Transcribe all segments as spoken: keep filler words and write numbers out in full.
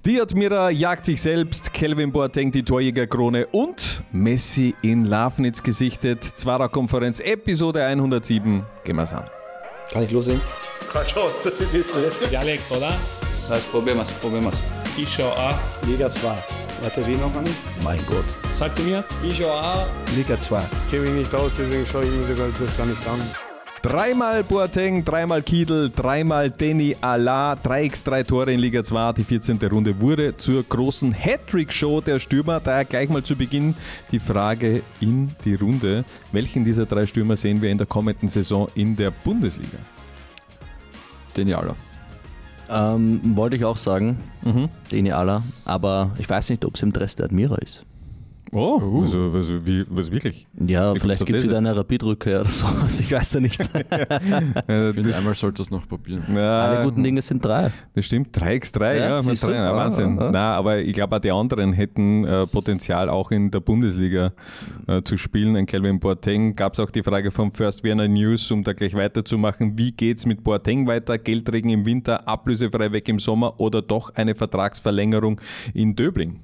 Die Admira jagt sich selbst, Kelvin Boateng die Torjägerkrone und Messi in Lafnitz gesichtet. Zwarer-Konferenz, Episode hundertsieben. Gehen wir's an. Kann ich loslegen? Keine Chance, dass ich das Dialekt, oder? Das heißt, probieren wir's, probieren wir's. Ich schau auch. Liga zwei. Warte, wie noch einmal? Mein Gott. Sagt ihr mir? Ich schau auch. Liga zwei. Ich kenne mich nicht aus, deswegen schaue ich mir das gar nicht an. Dreimal Boateng, dreimal Kiedl, dreimal Deni Alaa, drei gegen drei Tore in Liga zwei. Die vierzehnte Runde wurde zur großen Hattrick-Show der Stürmer. Daher gleich mal zu Beginn die Frage in die Runde. Welchen dieser drei Stürmer sehen wir in der kommenden Saison in der Bundesliga? Deni Alaa. Ähm, wollte ich auch sagen, Mhm. Deni Alaa, aber ich weiß nicht, ob es im Dress der Admira ist. Oh, uh. also, also wie, was wirklich? Ja, Wie vielleicht kommst du gibt es auf wieder das eine Rapid-Rückkehr oder sowas, ich weiß ja nicht. Äh, Ich finde, das, einmal sollte es noch probieren. ja, Alle guten Dinge sind drei. Das stimmt, drei gegen drei, Ja, ja, mit siehst du? drei, ja, Ah, Wahnsinn. ah, ah. Nein, aber ich glaube auch die anderen hätten äh, Potenzial auch in der Bundesliga äh, zu spielen. Ein Kelvin Boateng, gab es auch die Frage vom First Werner News, um da gleich weiterzumachen. Wie geht's mit Boateng weiter? Geldregen im Winter, ablösefrei weg im Sommer oder doch eine Vertragsverlängerung in Döbling?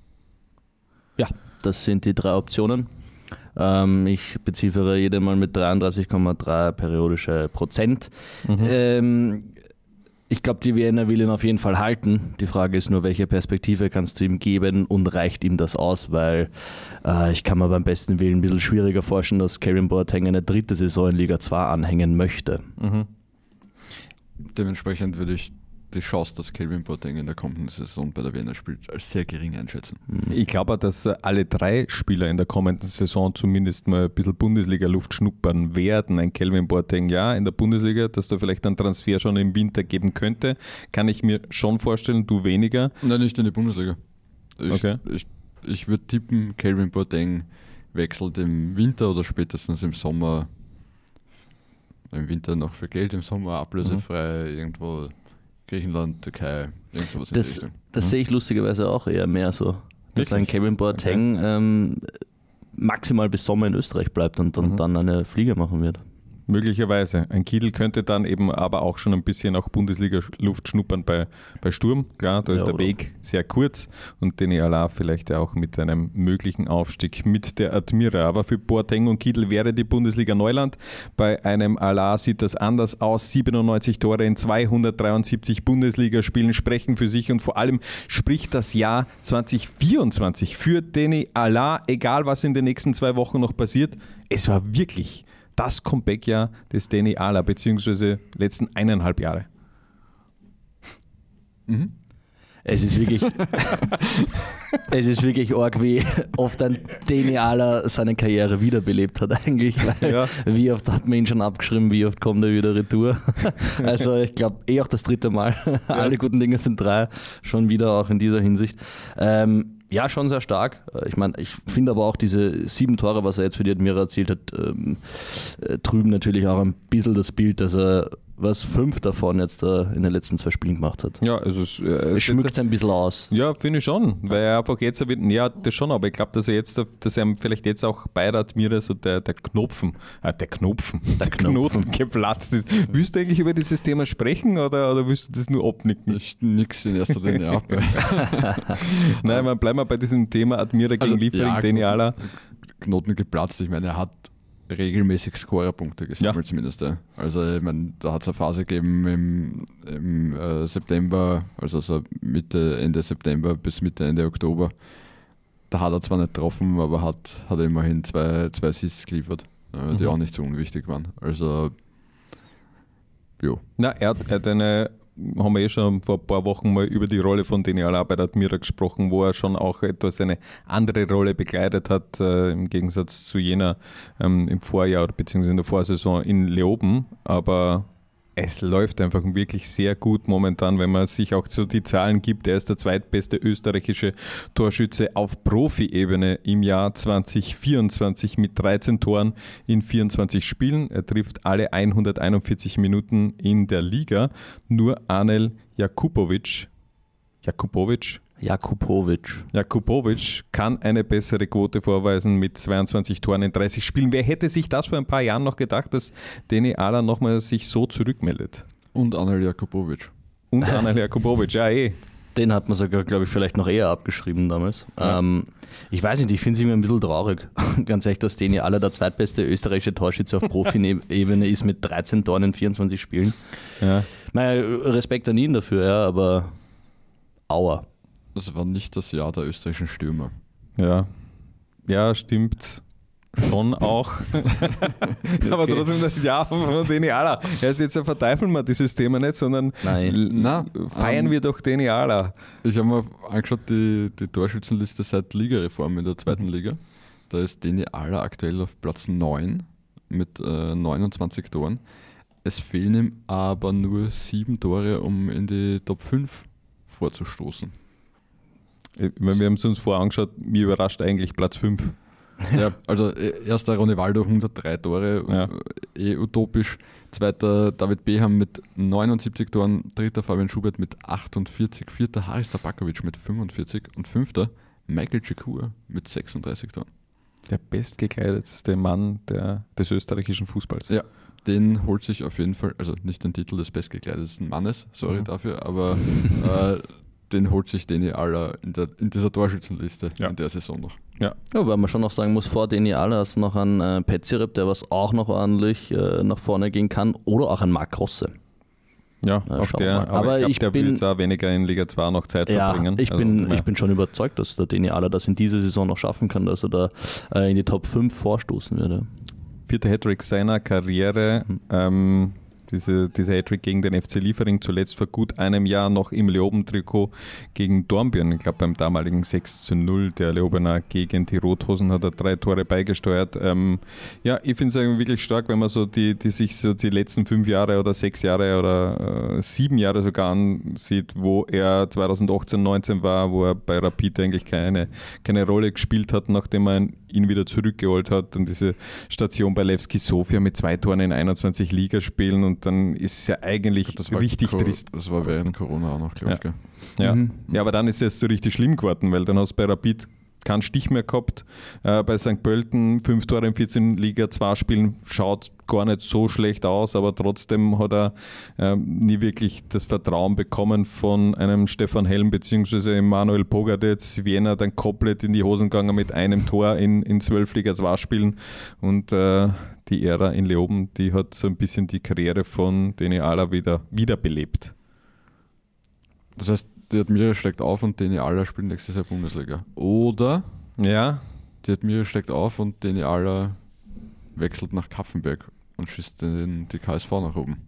Ja, das sind die drei Optionen. Ähm, ich beziffere jede Mal mit dreiunddreißig Komma drei periodische Prozent. Mhm. Ähm, ich glaube, die Wiener will ihn auf jeden Fall halten. Die Frage ist nur, welche Perspektive kannst du ihm geben und reicht ihm das aus? Weil äh, ich kann mir beim besten Willen ein bisschen schwieriger vorstellen, dass Kelvin Boateng eine dritte Saison in Liga zwei anhängen möchte. Mhm. Dementsprechend würde ich die Chance, dass Kelvin Boateng in der kommenden Saison bei der Wiener spielt, als sehr gering einschätzen. Ich glaube, dass alle drei Spieler in der kommenden Saison zumindest mal ein bisschen Bundesliga-Luft schnuppern werden. Ein Kelvin Boateng, ja, in der Bundesliga, dass da vielleicht einen Transfer schon im Winter geben könnte, kann ich mir schon vorstellen, du weniger. Nein, nicht in die Bundesliga. Ich, Okay. ich, ich würde tippen, Kelvin Boateng wechselt im Winter oder spätestens im Sommer. Im Winter noch für Geld, im Sommer ablösefrei, Mhm. irgendwo Griechenland, Türkei, irgendwas in die Das, Richtung. das sehe ich lustigerweise auch eher mehr so. Dass Wirklich? ein Kelvin Boateng ähm, maximal bis Sommer in Österreich bleibt und dann, Mhm. dann eine Fliege machen wird. Möglicherweise. Ein Kiedl könnte dann eben aber auch schon ein bisschen auch Bundesliga-Luft schnuppern bei, bei Sturm. Klar, da ist Ja, der oder? Weg sehr kurz und Deni Alaa vielleicht auch mit einem möglichen Aufstieg mit der Admira. Aber für Boateng und Kiedl wäre die Bundesliga Neuland. Bei einem Alaa sieht das anders aus. siebenundneunzig Tore in zweihundertdreiundsiebzig Bundesligaspielen sprechen für sich und vor allem spricht das Jahr zwanzig vierundzwanzig für Deni Alaa, egal was in den nächsten zwei Wochen noch passiert. Es war wirklich das Comeback-Jahr des Deni Alaa, beziehungsweise letzten eineinhalb Jahre. Mhm. Es ist wirklich, es ist wirklich arg, wie oft ein Deni Alaa seine Karriere wiederbelebt hat eigentlich. Weil Ja. Wie oft hat man ihn schon abgeschrieben, wie oft kommt er wieder retour. Also ich glaube eh auch das dritte Mal. Alle guten Dinge sind drei, schon wieder auch in dieser Hinsicht. Ähm, ja, schon sehr stark. Ich meine, ich finde aber auch diese sieben Tore, was er jetzt für die Admira erzielt hat, ähm, äh, trüben natürlich auch ein bisschen das Bild, dass er was fünf davon jetzt äh, in den letzten zwei Spielen gemacht hat. Ja, also es, äh, Es schmückt es ein bisschen aus. Ja, finde ich schon, weil er einfach jetzt, ja, das schon, aber ich glaube, dass er jetzt, dass er vielleicht jetzt auch bei der Admira so der, der Knopfen, äh, der Knopfen, der, Knopfen. Knoten geplatzt ist. Willst du eigentlich über dieses Thema sprechen oder, oder willst du das nur abnicken? Ich nix in erster Linie ab. Nein, man bleiben wir bei diesem Thema Admira gegen Also, Liefering, ja, Deni Alaa. Knoten geplatzt. Ich meine, er hat regelmäßig Scorerpunkte gesammelt, Ja. zumindest. Ja. Also ich meine, da hat es eine Phase gegeben im, im äh, September, also so Mitte, Ende September bis Mitte, Ende Oktober. Da hat er zwar nicht getroffen, aber hat, hat immerhin zwei, zwei Assists geliefert, äh, die Mhm. auch nicht so unwichtig waren. Also, jo. Na, er hat, er hat eine, haben wir eh schon vor ein paar Wochen mal über die Rolle von Deni Alaa bei der Admira gesprochen, wo er schon auch etwas eine andere Rolle bekleidet hat, äh, im Gegensatz zu jener ähm, im Vorjahr oder beziehungsweise in der Vorsaison in Leoben. Aber es läuft einfach wirklich sehr gut momentan, wenn man sich auch so die Zahlen gibt. Er ist der zweitbeste österreichische Torschütze auf Profi-Ebene im Jahr zwanzig vierundzwanzig mit dreizehn Toren in vierundzwanzig Spielen. Er trifft alle hunderteinundvierzig Minuten in der Liga. Nur Anel Jakubovic, Jakubovic, Jakubovic. Jakubovic kann eine bessere Quote vorweisen mit zweiundzwanzig Toren in dreißig Spielen. Wer hätte sich das vor ein paar Jahren noch gedacht, dass Deni Alaa nochmal sich so zurückmeldet? Und Anel Jakubovic. Und Anel Jakubovic, ja eh. Den hat man sogar, glaube ich, vielleicht noch eher abgeschrieben damals. Ja. Ähm, ich weiß nicht, ich finde es immer ein bisschen traurig. Ganz ehrlich, dass Deni Aller der zweitbeste österreichische Torschütze auf Profi-Ebene ist mit dreizehn Toren in vierundzwanzig Spielen. Ja. Mein Respekt an ihn dafür, ja, aber aua. Das war nicht das Jahr der österreichischen Stürmer. Ja, ja, stimmt. Schon auch. Aber trotzdem das Jahr von Deni Aller. Er ist jetzt, verteufeln wir dieses Thema nicht, sondern Nein. l- Na, feiern ähm, wir doch Deni Aller. Ich habe mir angeschaut, die, die Torschützenliste seit Ligareform in der zweiten Liga. Da ist Deni Aller aktuell auf Platz neun mit äh, neunundzwanzig Toren. Es fehlen ihm aber nur sieben Tore, um in die Top fünf vorzustoßen. Ich meine, wir haben es uns vorher angeschaut, mir überrascht eigentlich Platz fünf. Ja, also äh, erster Ronaldo, hundertdrei Tore, Ja. eh utopisch. Zweiter David Beham mit neunundsiebzig Toren, dritter Fabian Schubert mit achtundvierzig, vierter Haris Tabakovic mit fünfundvierzig und fünfter Michael Cikur mit sechsunddreißig Toren. Der bestgekleidetste Mann der, des österreichischen Fußballs. Ja, den holt sich auf jeden Fall, also nicht den Titel des bestgekleidetsten Mannes, sorry Mhm. dafür, aber äh, den holt sich Deni Aller in, der, in dieser Torschützenliste Ja. in der Saison noch. Ja, weil man schon noch sagen muss, vor Deni Aller ist noch ein äh, Petzirep, der was auch noch ordentlich äh, nach vorne gehen kann, oder auch ein Marc Rosse. Ja, Ja, auch schauen der, wir mal. aber, Aber ich glaub, ich der will bin- jetzt auch weniger in Liga zwei noch Zeit Ja, verbringen. ich Also, bin, ja. ich bin schon überzeugt, dass der Deni Aller das in dieser Saison noch schaffen kann, dass er da äh, in die Top fünf vorstoßen würde. Vierter Hattrick seiner Karriere. Mhm. Ähm, diese, dieser Hattrick gegen den F C Liefering, zuletzt vor gut einem Jahr noch im Leoben-Trikot gegen Dornbirn. Ich glaube beim damaligen sechs zu null der Leobener gegen die Rothosen hat er drei Tore beigesteuert. Ähm, ja, ich finde es wirklich stark, wenn man so die, die sich so die letzten fünf Jahre oder sechs Jahre oder äh, sieben Jahre sogar ansieht, wo er zweitausendachtzehn, neunzehn war, wo er bei Rapid eigentlich keine, keine Rolle gespielt hat, nachdem man ihn wieder zurückgeholt hat, und diese Station bei Levski Sofia mit zwei Toren in einundzwanzig Ligaspielen, und dann ist es ja eigentlich Das war richtig Co- trist. Das war während Corona auch noch, glaube ich. Gell? Ja. Mhm. ja, aber dann ist es so richtig schlimm geworden, weil dann hast du bei Rapid keinen Stich mehr gehabt. Äh, bei Sankt Pölten fünf Tore in vierzehn Liga zwei Spielen, schaut gar nicht so schlecht aus, aber trotzdem hat er äh, nie wirklich das Vertrauen bekommen von einem Stefan Helm bzw. Manuel Pogatetz. Wiener dann komplett in die Hosen gegangen mit einem Tor in, in zwölf Liga zwei Spielen, und äh, die Ära in Leoben, die hat so ein bisschen die Karriere von Deni Aller wieder wiederbelebt. Das heißt, die Admira steigt auf und Deni Aller spielt nächstes Jahr Bundesliga. Oder Ja, die Admira steigt auf und Deni Aller wechselt nach Kaffenberg und schießt den, die K S V nach oben.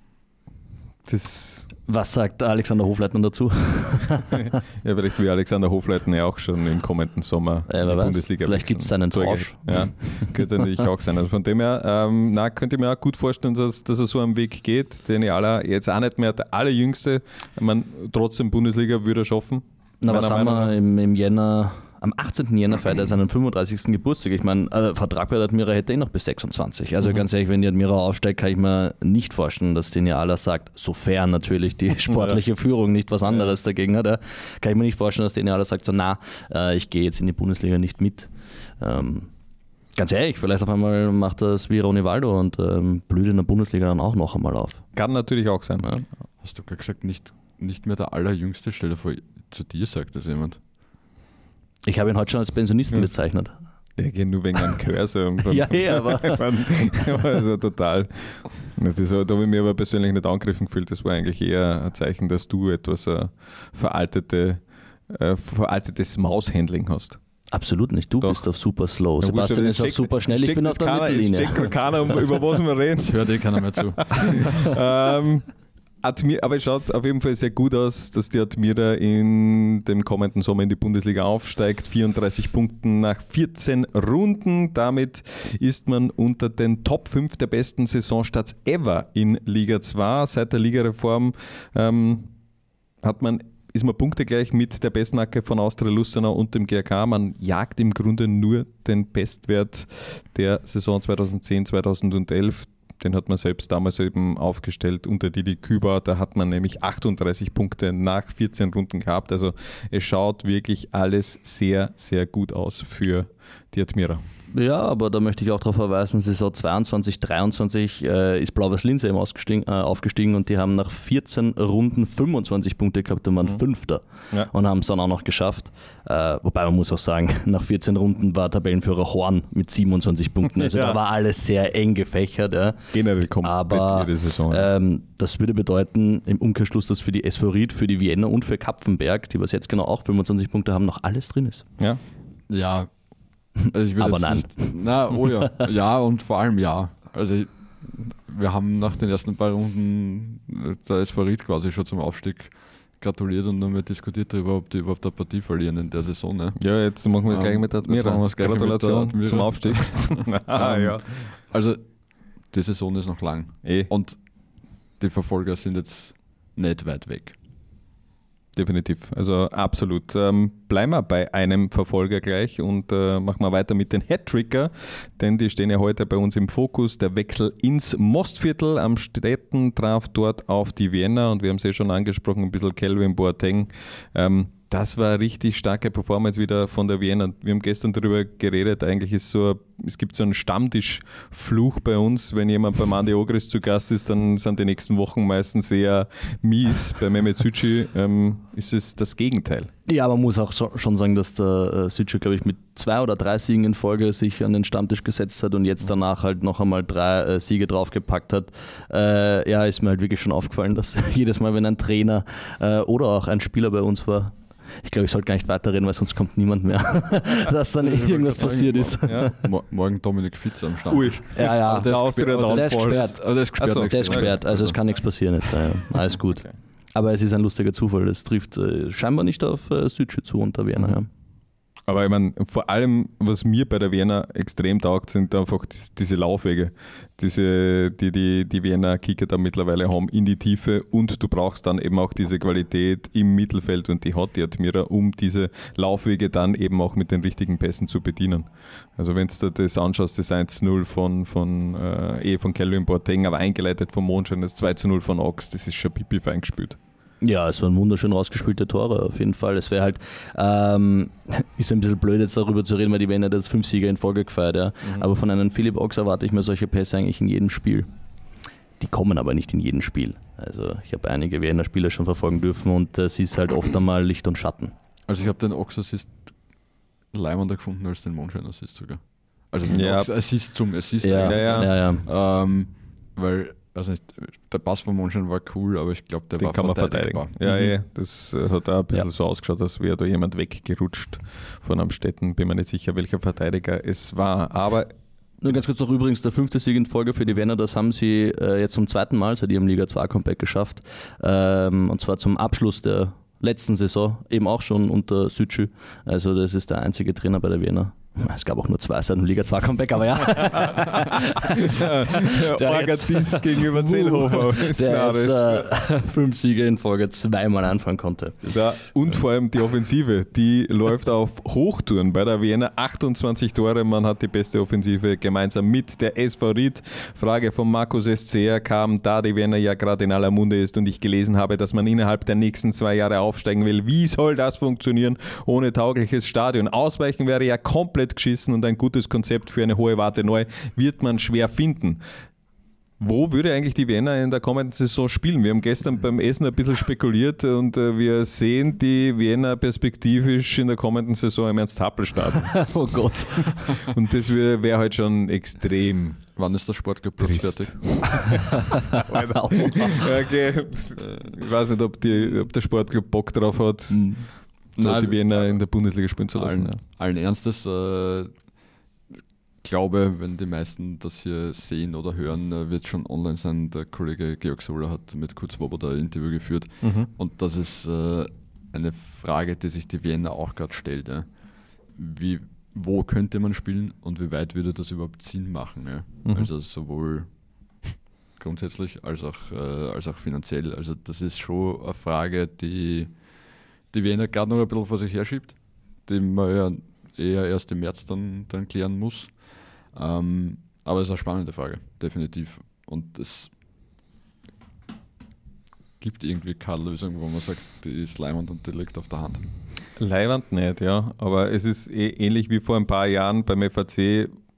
das Was sagt Alexander Hofleitner dazu? Ja, vielleicht wie Alexander Hofleitner ja auch schon im kommenden Sommer Ja, wer in der weiß. Bundesliga Vielleicht wechseln. gibt's da einen So, Tausch. Ja, könnte natürlich auch sein. Also von dem her, ähm, na, könnte ich mir auch gut vorstellen, dass, dass er so am Weg geht. Den Aller jetzt auch nicht mehr der Allerjüngste. Ich meine, trotzdem Bundesliga würde er schaffen. Na, was meiner haben Meinung wir im, im Jänner, am achtzehnten Jänner feiert er seinen fünfunddreißigsten Geburtstag. Ich meine, äh, Vertrag bei der Admira hätte er noch bis sechsundzwanzig. Also Mhm. ganz ehrlich, wenn die Admira aufsteigt, kann ich mir nicht vorstellen, dass Deni Aller sagt, sofern natürlich die sportliche Führung nicht was anderes dagegen hat, ja, kann ich mir nicht vorstellen, dass Deni Aller sagt, so na, äh, ich gehe jetzt in die Bundesliga nicht mit. Ähm, ganz ehrlich, vielleicht auf einmal macht das wie Ronaldo und ähm, blüht in der Bundesliga dann auch noch einmal auf. Kann natürlich auch sein. Ja. Hast du gerade gesagt, nicht, nicht mehr der Allerjüngste? Stell dir vor, zu dir sagt das jemand. Ich habe ihn heute schon als Pensionisten Ja. bezeichnet. Der geht nur wegen einem Cursor. Ja, eh, aber- also total. Das ist, so- da habe ich mich aber persönlich nicht angegriffen gefühlt. Das war eigentlich eher ein Zeichen, dass du etwas äh, veraltete, äh, veraltetes Maushandling hast. Absolut nicht. Du Doch. bist auf super slow. Ja, Sebastian wurscht, ist auf steckt- super schnell. Ich steckt bin das auf der keiner- Mittellinie. Es steckt keiner, um- über was wir reden. Das hört eh keiner mehr zu. ähm, Admir, aber es schaut auf jeden Fall sehr gut aus, dass die Admira in dem kommenden Sommer in die Bundesliga aufsteigt. vierunddreißig Punkten nach vierzehn Runden. Damit ist man unter den Top fünf der besten Saisonstarts ever in Liga zwei. Seit der Ligareform ähm, hat man ist man punktegleich mit der Bestmarke von Austria Lustenau und dem G R K. Man jagt im Grunde nur den Bestwert der Saison zweitausendzehn, zweitausendelf. Den hat man selbst damals eben aufgestellt unter Didi Küber. Da hat man nämlich achtunddreißig Punkte nach vierzehn Runden gehabt. Also es schaut wirklich alles sehr, sehr gut aus für die Admira. Ja, aber da möchte ich auch darauf verweisen, Saison zweiundzwanzig dreiundzwanzig äh, ist Blau-Weiß Linz eben ausgestiegen, äh, aufgestiegen und die haben nach vierzehn Runden fünfundzwanzig Punkte gehabt und waren mhm. Fünfter ja. und haben es dann auch noch geschafft. Äh, wobei man muss auch sagen, nach vierzehn Runden war Tabellenführer Horn mit siebenundzwanzig Punkten. Also ja. da war alles sehr eng gefächert. Ja. Generell kommt aber jede Saison. Ähm, das würde bedeuten, im Umkehrschluss, dass für die S V Ried, für die Wiener und für Kapfenberg, die was jetzt genau auch fünfundzwanzig Punkte haben, noch alles drin ist. Ja. Ja. Also ich will aber jetzt nein. Nicht, na, oh ja. Ja, und vor allem ja. Also ich, wir haben nach den ersten paar Runden der S V Ried quasi schon zum Aufstieg gratuliert und dann haben wir diskutiert darüber, ob die überhaupt eine Partie verlieren in der Saison. Ne? Ja, jetzt machen wir es gleich mit der Admira. Gratulation mit der zum Aufstieg. ah, ja. Also die Saison ist noch lang. Eh. Und die Verfolger sind jetzt nicht weit weg. Definitiv, also absolut. Ähm, bleiben wir bei einem Verfolger gleich und äh, machen wir weiter mit den Hattricker, denn die stehen ja heute bei uns im Fokus. Der Wechsel ins Mostviertel am Stetten traf dort auf die Wiener und wir haben es ja schon angesprochen, ein bisschen Kelvin Boateng. Ähm, das war eine richtig starke Performance wieder von der Wiener. Wir haben gestern darüber geredet, eigentlich ist so, es gibt so einen Stammtischfluch bei uns, wenn jemand beim Andi Ogris zu Gast ist, dann sind die nächsten Wochen meistens eher mies. Bei Mehmet Sücü ähm, ist es das Gegenteil. Ja, man muss auch so, schon sagen, dass der äh, Sücü, glaube ich, mit zwei oder drei Siegen in Folge sich an den Stammtisch gesetzt hat und jetzt danach halt noch einmal drei äh, Siege draufgepackt hat. Äh, ja, ist mir halt wirklich schon aufgefallen, dass jedes Mal, wenn ein Trainer äh, oder auch ein Spieler bei uns war, ich glaube, ich sollte gar nicht weiterreden, weil sonst kommt niemand mehr, dass dann irgendwas passiert ist. Ja. Morgen Dominik Fitz am Start. Ui. Ja, ja, der, der, ist der, der ist gesperrt. Also der ist gesperrt. So, der ist gesperrt, also es kann nichts passieren jetzt. Ja. Alles gut. Okay. Aber es ist ein lustiger Zufall, es trifft äh, scheinbar nicht auf äh, Südschü zu unter Wiener. Ja. Aber ich meine, vor allem, was mir bei der Wiener extrem taugt, sind einfach die, diese Laufwege, diese, die die, die Wiener Kicker da mittlerweile haben in die Tiefe und du brauchst dann eben auch diese Qualität im Mittelfeld und die hat die Admira, um diese Laufwege dann eben auch mit den richtigen Pässen zu bedienen. Also wenn du dir das anschaust, das eins zu null von, von, äh, eh von Kelvin Boateng, aber eingeleitet von Mondschein, das zwei zu null von Ox, das ist schon pipi fein gespielt. Ja, es waren wunderschön rausgespielte Tore auf jeden Fall. Es wäre halt, ähm, ist ein bisschen blöd jetzt darüber zu reden, weil die Wiener jetzt fünf Sieger in Folge gefeiert, ja. Mhm. Aber von einem Philipp Ox erwarte ich mir solche Pässe eigentlich in jedem Spiel. Die kommen aber nicht in jedem Spiel. Also ich habe einige Wiener Spieler schon verfolgen dürfen und es äh, ist halt oft einmal Licht und Schatten. Also ich habe den Ox-Assist leimender gefunden als den Mondschein-Assist sogar. Also den ja. Ox-Assist zum Assist. Ja, ja, ja. ja. Ähm, weil Also nicht, der Pass von Mondschein war cool, aber ich glaube, der Den war kann man verteidigen. Ja, mhm. eh, das hat auch ein bisschen ja. so ausgeschaut, als wäre da jemand weggerutscht von Amstetten. Bin mir nicht sicher, welcher Verteidiger es war. Aber nur ganz kurz noch übrigens, der fünfte Sieg in Folge für die Wiener, das haben sie äh, jetzt zum zweiten Mal seit ihrem Liga zwei Comeback geschafft. Ähm, und zwar zum Abschluss der letzten Saison, eben auch schon unter Südschü. Also das ist der einzige Trainer bei der Wiener. Es gab auch nur zwei seit dem Liga zwei Comeback, aber ja. Der Orgadis gegenüber Zellhofer. Der jetzt äh, fünf Siege in Folge zweimal anfangen konnte. Ja, und vor allem die Offensive, die läuft auf Hochtouren bei der Wiener. achtundzwanzig Tore, man hat die beste Offensive gemeinsam mit der S V Ried. Frage von Markus Eszeer kam, da die Wiener ja gerade in aller Munde ist und ich gelesen habe, dass man innerhalb der nächsten zwei Jahre aufsteigen will. Wie soll das funktionieren ohne taugliches Stadion? Ausweichen wäre ja komplett geschissen und ein gutes Konzept für eine hohe Warte neu wird man schwer finden. Wo würde eigentlich die Wiener in der kommenden Saison spielen? Wir haben gestern beim Essen ein bisschen spekuliert und äh, wir sehen die Wiener perspektivisch in der kommenden Saison im Ernst-Happel-Stadion. Oh Gott. Und das wäre wär halt schon extrem. Wann ist der Sportclub fertig? Okay. Ich weiß nicht, ob, die, ob der Sportclub Bock drauf hat. Mhm. Nein, die Wiener in der Bundesliga spielen zu lassen. Allen, ja. allen Ernstes, äh, glaube, wenn die meisten das hier sehen oder hören, äh, wird schon online sein. Der Kollege Georg Soller hat mit Kurt Swoboda ein Interview geführt mhm. und das ist äh, eine Frage, die sich die Wiener auch gerade stellt. Ja. Wie, wo könnte man spielen und wie weit würde das überhaupt Sinn machen? Ja? Mhm. Also sowohl grundsätzlich als auch, äh, als auch finanziell. Also das ist schon eine Frage, die die Wiener gerade noch ein bisschen vor sich herschiebt, die man ja eher erst im März dann, dann klären muss. Ähm, aber es ist eine spannende Frage, definitiv. Und es gibt irgendwie keine Lösung, wo man sagt, die ist leibend und die liegt auf der Hand. Leibend nicht, ja. Aber es ist eh ähnlich wie vor ein paar Jahren beim F A C,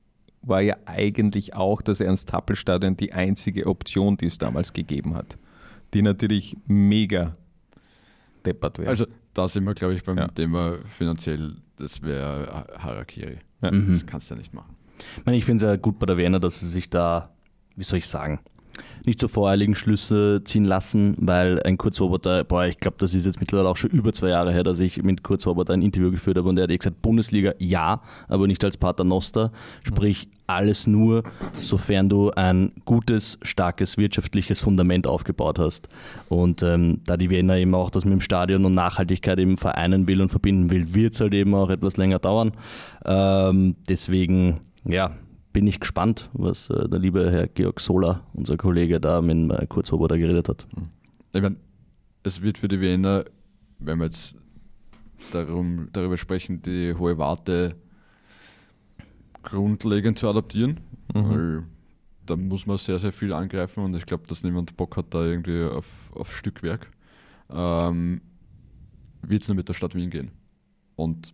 war ja eigentlich auch das Ernst-Happel-Stadion die einzige Option, die es damals gegeben hat, die natürlich mega deppert wäre. Also da sind wir, glaube ich, beim Ja. Thema finanziell, das wäre Harakiri. Ja. Mhm. Das kannst du ja nicht machen. Ich meine, ich finde es ja gut bei der Wiener, dass sie sich da, wie soll ich sagen, nicht so voreiligen Schlüsse ziehen lassen, weil ein Kurt Swoboda, boah, ich glaube, das ist jetzt mittlerweile auch schon über zwei Jahre her, dass ich mit Kurt Swoboda ein Interview geführt habe und er hat gesagt, Bundesliga ja, aber nicht als Pater Noster, sprich alles nur, sofern du ein gutes, starkes wirtschaftliches Fundament aufgebaut hast. Und ähm, da die Wiener eben auch das mit dem Stadion und Nachhaltigkeit eben vereinen will und verbinden will, wird es halt eben auch etwas länger dauern. Ähm, deswegen, ja, bin ich gespannt, was äh, der liebe Herr Georg Sola, unser Kollege, da mit äh, Kurt Swoboda geredet hat. Ich meine, es wird für die Wiener, wenn wir jetzt darum, darüber sprechen, die hohe Warte grundlegend zu adaptieren, Mhm. weil da muss man sehr, sehr viel angreifen und ich glaube, dass niemand Bock hat da irgendwie auf, auf Stückwerk. Ähm, wird es nur mit der Stadt Wien gehen. Und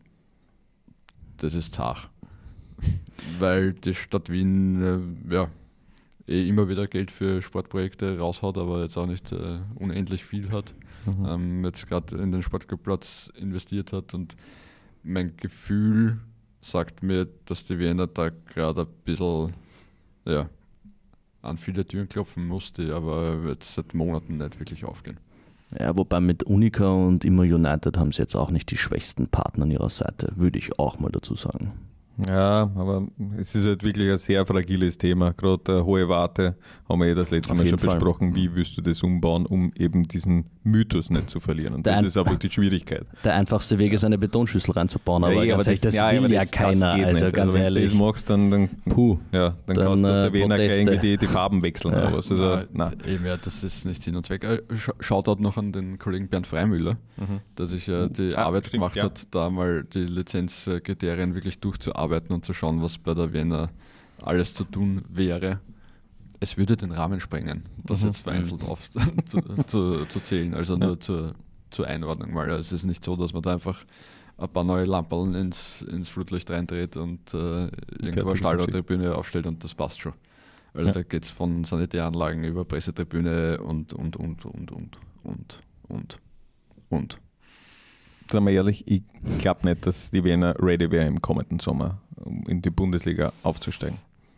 das ist zart. Weil die Stadt Wien äh, ja, eh immer wieder Geld für Sportprojekte raushaut, aber jetzt auch nicht äh, unendlich viel hat. Mhm. Ähm, jetzt gerade in den Sportplatz investiert hat und mein Gefühl sagt mir, dass die Wiener da gerade ein bisschen ja, an viele Türen klopfen musste, aber jetzt seit Monaten nicht wirklich aufgehen. Ja, wobei mit Unica und Immer United haben sie jetzt auch nicht die schwächsten Partner an ihrer Seite, würde ich auch mal dazu sagen. Ja, aber es ist halt wirklich ein sehr fragiles Thema. Gerade äh, hohe Warte haben wir ja das letzte Auf Mal jeden schon Fall. besprochen. Wie willst du das umbauen, um eben diesen Mythos nicht zu verlieren? Und Der das ein- ist aber die Schwierigkeit. Der einfachste Weg ist, eine Betonschüssel reinzubauen, aber, Ja, ganz ehrlich, das, ja, will aber ja das- das keiner. geht Also nicht. ganz wenn du ehrlich. das machst, dann, dann, Puh. ja, dann, Dann, kannst du aus äh, der Wiener gleich Proteste. irgendwie die, die Farben wechseln oder was. Also, Nein, nein. Eben, ja, das ist nicht Sinn und Zweck. Äh, sch- Shoutout noch an den Kollegen Bernd Freimüller, Mhm. der sich äh, die Ah, Arbeit stimmt, gemacht ja. hat, da mal die Lizenzkriterien wirklich durchzuarbeiten und zu schauen, was bei der Wiener alles zu tun wäre. Es würde den Rahmen sprengen, das Mhm. jetzt vereinzelt auf zu, zu, zu zählen, also nur zur, zur Einordnung, weil es ist nicht so, dass man da einfach ein paar neue Lampen ins, ins Flutlicht reindreht und äh, irgendwo eine Fertig ist Stalltribüne aufstellt und das passt schon. Also Ja. da geht es von Sanitäranlagen über Pressetribüne und, und, und, und, und, und, und, und. Sagen wir ehrlich, ich glaube nicht, dass die Wiener ready wäre im kommenden Sommer, um in die Bundesliga aufzusteigen.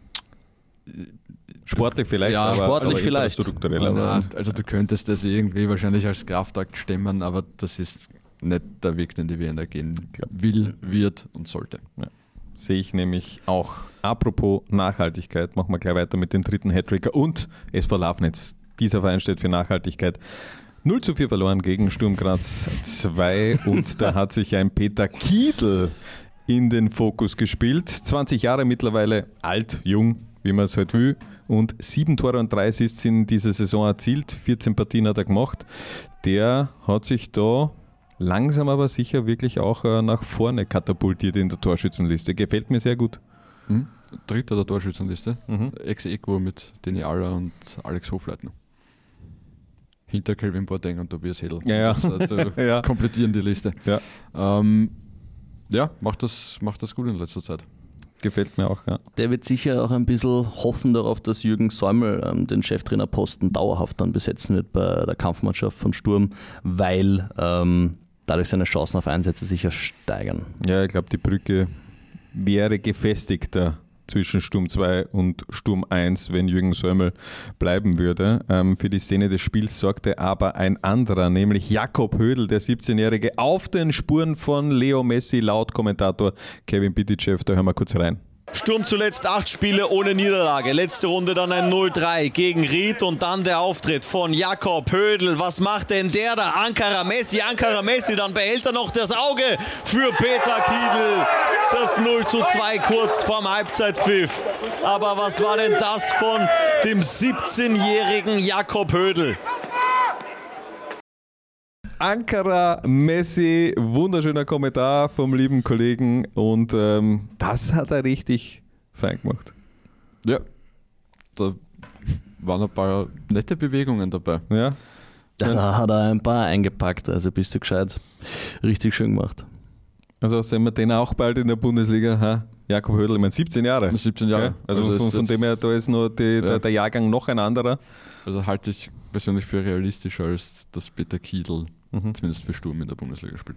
Sportlich vielleicht, Ja, aber, sportlich aber vielleicht. infrastrukturell. Aber- Aber, Na, also du könntest das irgendwie wahrscheinlich als Kraftakt stemmen, aber das ist nicht der Weg, den die Wiener gehen will, wird und sollte. sehe ich nämlich auch. Apropos Nachhaltigkeit, machen wir gleich weiter mit dem dritten Hattricker und S V Lafnitz. Dieser Verein steht für Nachhaltigkeit. null zu vier verloren gegen Sturm Graz zwei und da hat sich ein Peter Kiedl in den Fokus gespielt. zwanzig Jahre mittlerweile, alt, jung, wie man es halt will. Und sieben Tore und drei Assists in dieser Saison erzielt. vierzehn Partien hat er gemacht. Der hat sich da langsam aber sicher wirklich auch äh, nach vorne katapultiert in der Torschützenliste. Gefällt mir sehr gut. Hm? Dritter der Torschützenliste. Mhm. Ex-Equo mit Deni Aller und Alex Hofleitner. Hinter Kelvin Boateng und Tobias Hedl. Ja, ja. Also, Ja. komplettieren die Liste. Ja. Ähm, ja, macht das, macht das gut in letzter Zeit. Gefällt mir auch, ja. Der wird sicher auch ein bisschen hoffen darauf, dass Jürgen Säumel ähm, den Cheftrainerposten dauerhaft dann besetzen wird bei der Kampfmannschaft von Sturm, weil ähm, dadurch seine Chancen auf Einsätze sicher steigern. Ja, ich glaube, die Brücke wäre gefestigter zwischen Sturm zwei und Sturm eins, wenn Jürgen Säumel bleiben würde. Ähm, für die Szene des Spiels sorgte aber ein anderer, nämlich Jakob Hödl, der siebzehnjährige, auf den Spuren von Leo Messi, laut Kommentator Kevin Pitychev. Da hören wir kurz rein. Sturm zuletzt acht Spiele ohne Niederlage. Letzte Runde dann ein null drei gegen Ried und dann der Auftritt von Jakob Hödl. Was macht denn der da? Ankara Messi, Ankara Messi, dann behält er noch das Auge für Peter Kiedl. Das null zu zwei kurz vorm Halbzeitpfiff. Aber was war denn das von dem siebzehnjährigen Jakob Hödl? Ankara Messi, wunderschöner Kommentar vom lieben Kollegen und ähm, das hat er richtig fein gemacht. Ja, da waren ein paar nette Bewegungen dabei. Ja, Da hat er ein paar eingepackt, also bist du gescheit. Richtig schön gemacht. also sehen wir den auch bald in der Bundesliga. Ha? Jakob Hödl, ich meine siebzehn Jahre. siebzehn Jahre. Okay? Also, Also von, ist von dem jetzt- her, da ist noch die, der, Ja. der Jahrgang noch ein anderer. Also halte ich persönlich für realistischer, als dass Peter Kiedl Mhm. zumindest für Sturm in der Bundesliga spielt.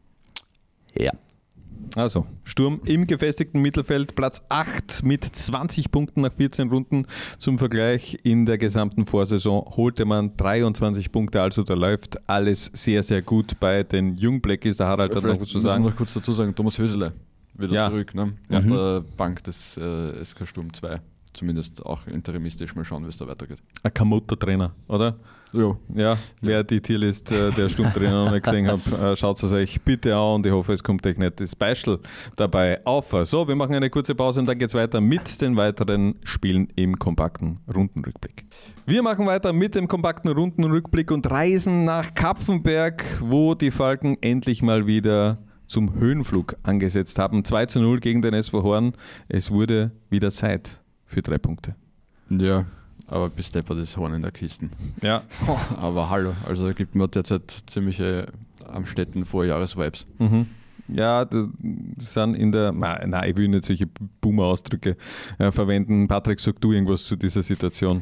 Ja. Also, Sturm im gefestigten Mittelfeld, Platz acht mit zwanzig Punkten nach vierzehn Runden. Zum Vergleich, in der gesamten Vorsaison holte man dreiundzwanzig Punkte, also da läuft alles sehr, sehr gut bei den Jungblackies. Der Harald hat noch was zu muss man sagen. noch kurz dazu sagen, Thomas Hösele wieder Ja. zurück, ne? Mhm. Auf der Bank des äh, S K Sturm zwei. Zumindest auch interimistisch, mal schauen, wie es da weitergeht. Ein Kamutter-Trainer, oder? Jo. Ja, wer die Tierlist äh, der Sturmtrainer noch nicht gesehen hat, äh, schaut es euch bitte an und ich hoffe, es kommt euch nicht das Beispiel dabei auf. So, wir machen eine kurze Pause und dann geht es weiter mit den weiteren Spielen im kompakten Rundenrückblick. Wir machen weiter mit dem kompakten Rundenrückblick und reisen nach Kapfenberg, wo die Falken endlich mal wieder zum Höhenflug angesetzt haben. zwei zu null gegen den S V Horn. Es wurde wieder Zeit für drei Punkte. Ja, aber bis deppert ist Horn in der Kiste. Ja. Aber hallo, also da gibt mir derzeit ziemliche Amstetten Vorjahres-Vibes. Mhm. Ja, das sind in der, nein, nein, ich will nicht solche Boomer-Ausdrücke äh, verwenden. Patrick, sag du irgendwas zu dieser Situation.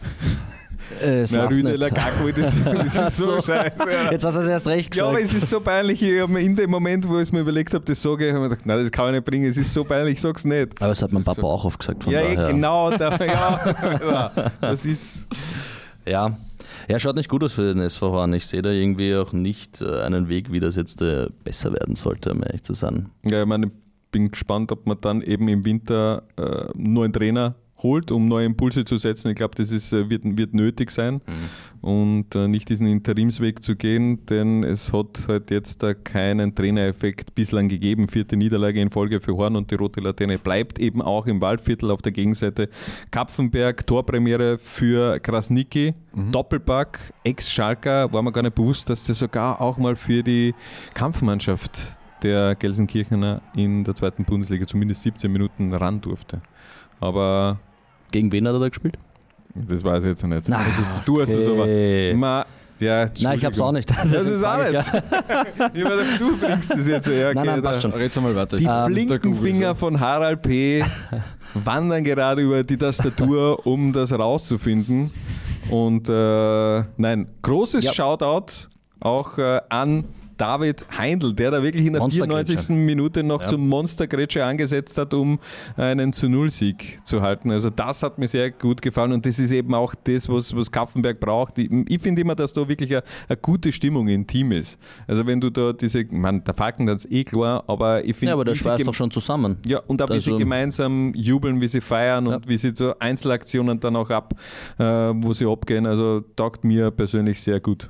Äh, es Na, läuft Rüdeler nicht. Gacko, das, das ist so So. scheiße. Ja. Jetzt hast du es erst recht Ja, gesagt. aber es ist so peinlich. Ich hab mir in dem Moment, wo ich es mir überlegt habe, das sage ich, habe ich mir gedacht, nein, das kann ich nicht bringen. Es ist so peinlich, ich sag's nicht. aber es hat mein Das ist Papa auch oft gesagt. Von Ja, eh, daher. genau. Da, ja, ja, das ist. Ja. Ja, schaut nicht gut aus für den S V Horn. Ich sehe da irgendwie auch nicht äh, einen Weg, wie das jetzt äh, besser werden sollte, um ehrlich zu sein. Ja, ich meine, ich bin gespannt, ob man dann eben im Winter äh, nur einen Trainer holt, um neue Impulse zu setzen. Ich glaube, das ist, äh, wird, wird nötig sein und äh, nicht diesen Interimsweg zu gehen, denn es hat halt jetzt da keinen Trainereffekt bislang gegeben. Vierte Niederlage in Folge für Horn und die Rote Laterne bleibt eben auch im Waldviertel auf der Gegenseite. Kapfenberg, Torpremiere für Krasnicki, Doppelpack, Ex-Schalker, war mir gar nicht bewusst, dass der sogar auch mal für die Kampfmannschaft der Gelsenkirchener in der zweiten Bundesliga zumindest siebzehn Minuten ran durfte. Aber Gegen wen hat er da gespielt? das weiß ich jetzt noch nicht. Na, Also, du hast es aber. okay. Ma, ja, Nein, ich hab's auch nicht. Das ist auch Frage nicht. ich, ja. Ich hab gedacht, du bringst das jetzt her. Nein, nein, passt schon. Red mal weiter. Die Ich- der flinken Google Finger sagt. von Harald P. wandern gerade über die Tastatur, um das rauszufinden. Und äh, nein, großes Ja. Shoutout auch äh, an David Heindl, der da wirklich in der Monstergrätsche. vierundneunzigsten Minute noch Ja. zum Monstergrätsche angesetzt hat, um einen zu null Sieg zu halten. Also das hat mir sehr gut gefallen und das ist eben auch das, was, was Kapfenberg braucht. Ich, ich finde immer, dass da wirklich eine, eine gute Stimmung im Team ist. Also wenn du da diese, man, der Falkentanz eh klar, aber ich finde... Ja, aber der wie sie schweißt gem- doch schon zusammen. ja, und auch wie sie Also- gemeinsam jubeln, wie sie feiern Ja. und wie sie so Einzelaktionen dann auch ab, äh, wo sie abgehen. Also taugt mir persönlich sehr gut.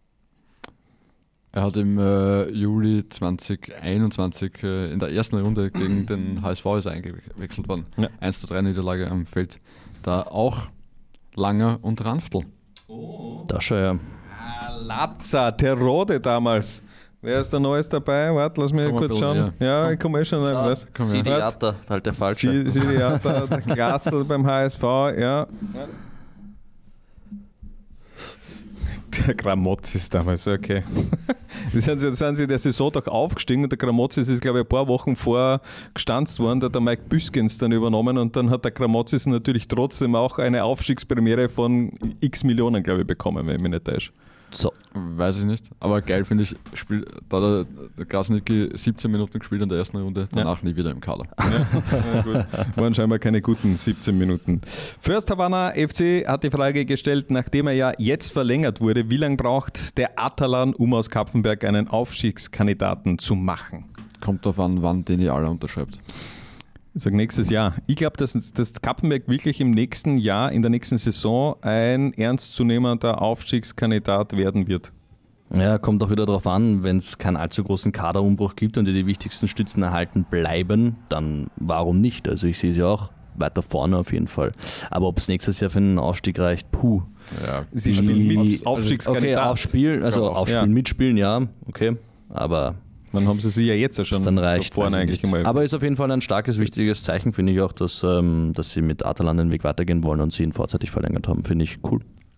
Er hat im äh, Juli zwanzig einundzwanzig äh, in der ersten Runde gegen den H S V ist eingewechselt worden. Ja. eins zu drei Niederlage am Feld. Da auch Langer und Ranftl. Da schon, ja. Lazza, Terode damals. Wer ist da Neues dabei? Warte, lass mich Komm mal kurz ein bisschen schauen. Ja, ich komme eh schon rein. Warte. Komm her. Sidiata, halt der Falsche. Sie- Sidiata, der Glasl beim H S V, ja. Der Gramozis damals, okay. Die sind, sie- sind sie in der Saison doch aufgestiegen und der Gramozis ist, glaube ich, ein paar Wochen vorher gestanzt worden, da hat der Mike Büskens dann übernommen und dann hat der Gramozis natürlich trotzdem auch eine Aufstiegspremiere von x Millionen, glaube ich, bekommen, wenn ich mich nicht täusche. So. Weiß ich nicht. Aber geil finde ich, spiel, da hat der Krasnicki siebzehn Minuten gespielt in der ersten Runde, danach nie wieder im Kader. Ja, gut. Waren scheinbar keine guten siebzehn Minuten. First Havana F C hat die Frage gestellt, nachdem er ja jetzt verlängert wurde, wie lange braucht der Atalan, um aus Kapfenberg einen Aufstiegskandidaten zu machen? Kommt darauf an, wann Deni Aller unterschreibt. Ich sage nächstes Jahr. Ich glaube, dass, dass Kapfenberg wirklich im nächsten Jahr, in der nächsten Saison, ein ernstzunehmender Aufstiegskandidat werden wird. Ja, kommt auch wieder darauf an, wenn es keinen allzu großen Kaderumbruch gibt und die, die wichtigsten Stützen erhalten bleiben, dann warum nicht? Also ich sehe sie auch weiter vorne auf jeden Fall. Aber ob es nächstes Jahr für einen Aufstieg reicht, puh. Ja, Sie Die- spielen mit Okay, Aufstiegskandidat. aufspielen, also auch. aufspielen, Ja. mitspielen, ja, okay. Aber Dann haben sie sie ja jetzt ja schon dann reicht da vorne weiß ich eigentlich nicht. einmal. Aber ist auf jeden Fall ein starkes, wichtiges Zeichen, finde ich auch, dass, ähm, dass sie mit Atalan den Weg weitergehen wollen und sie ihn vorzeitig verlängert haben. Finde ich cool.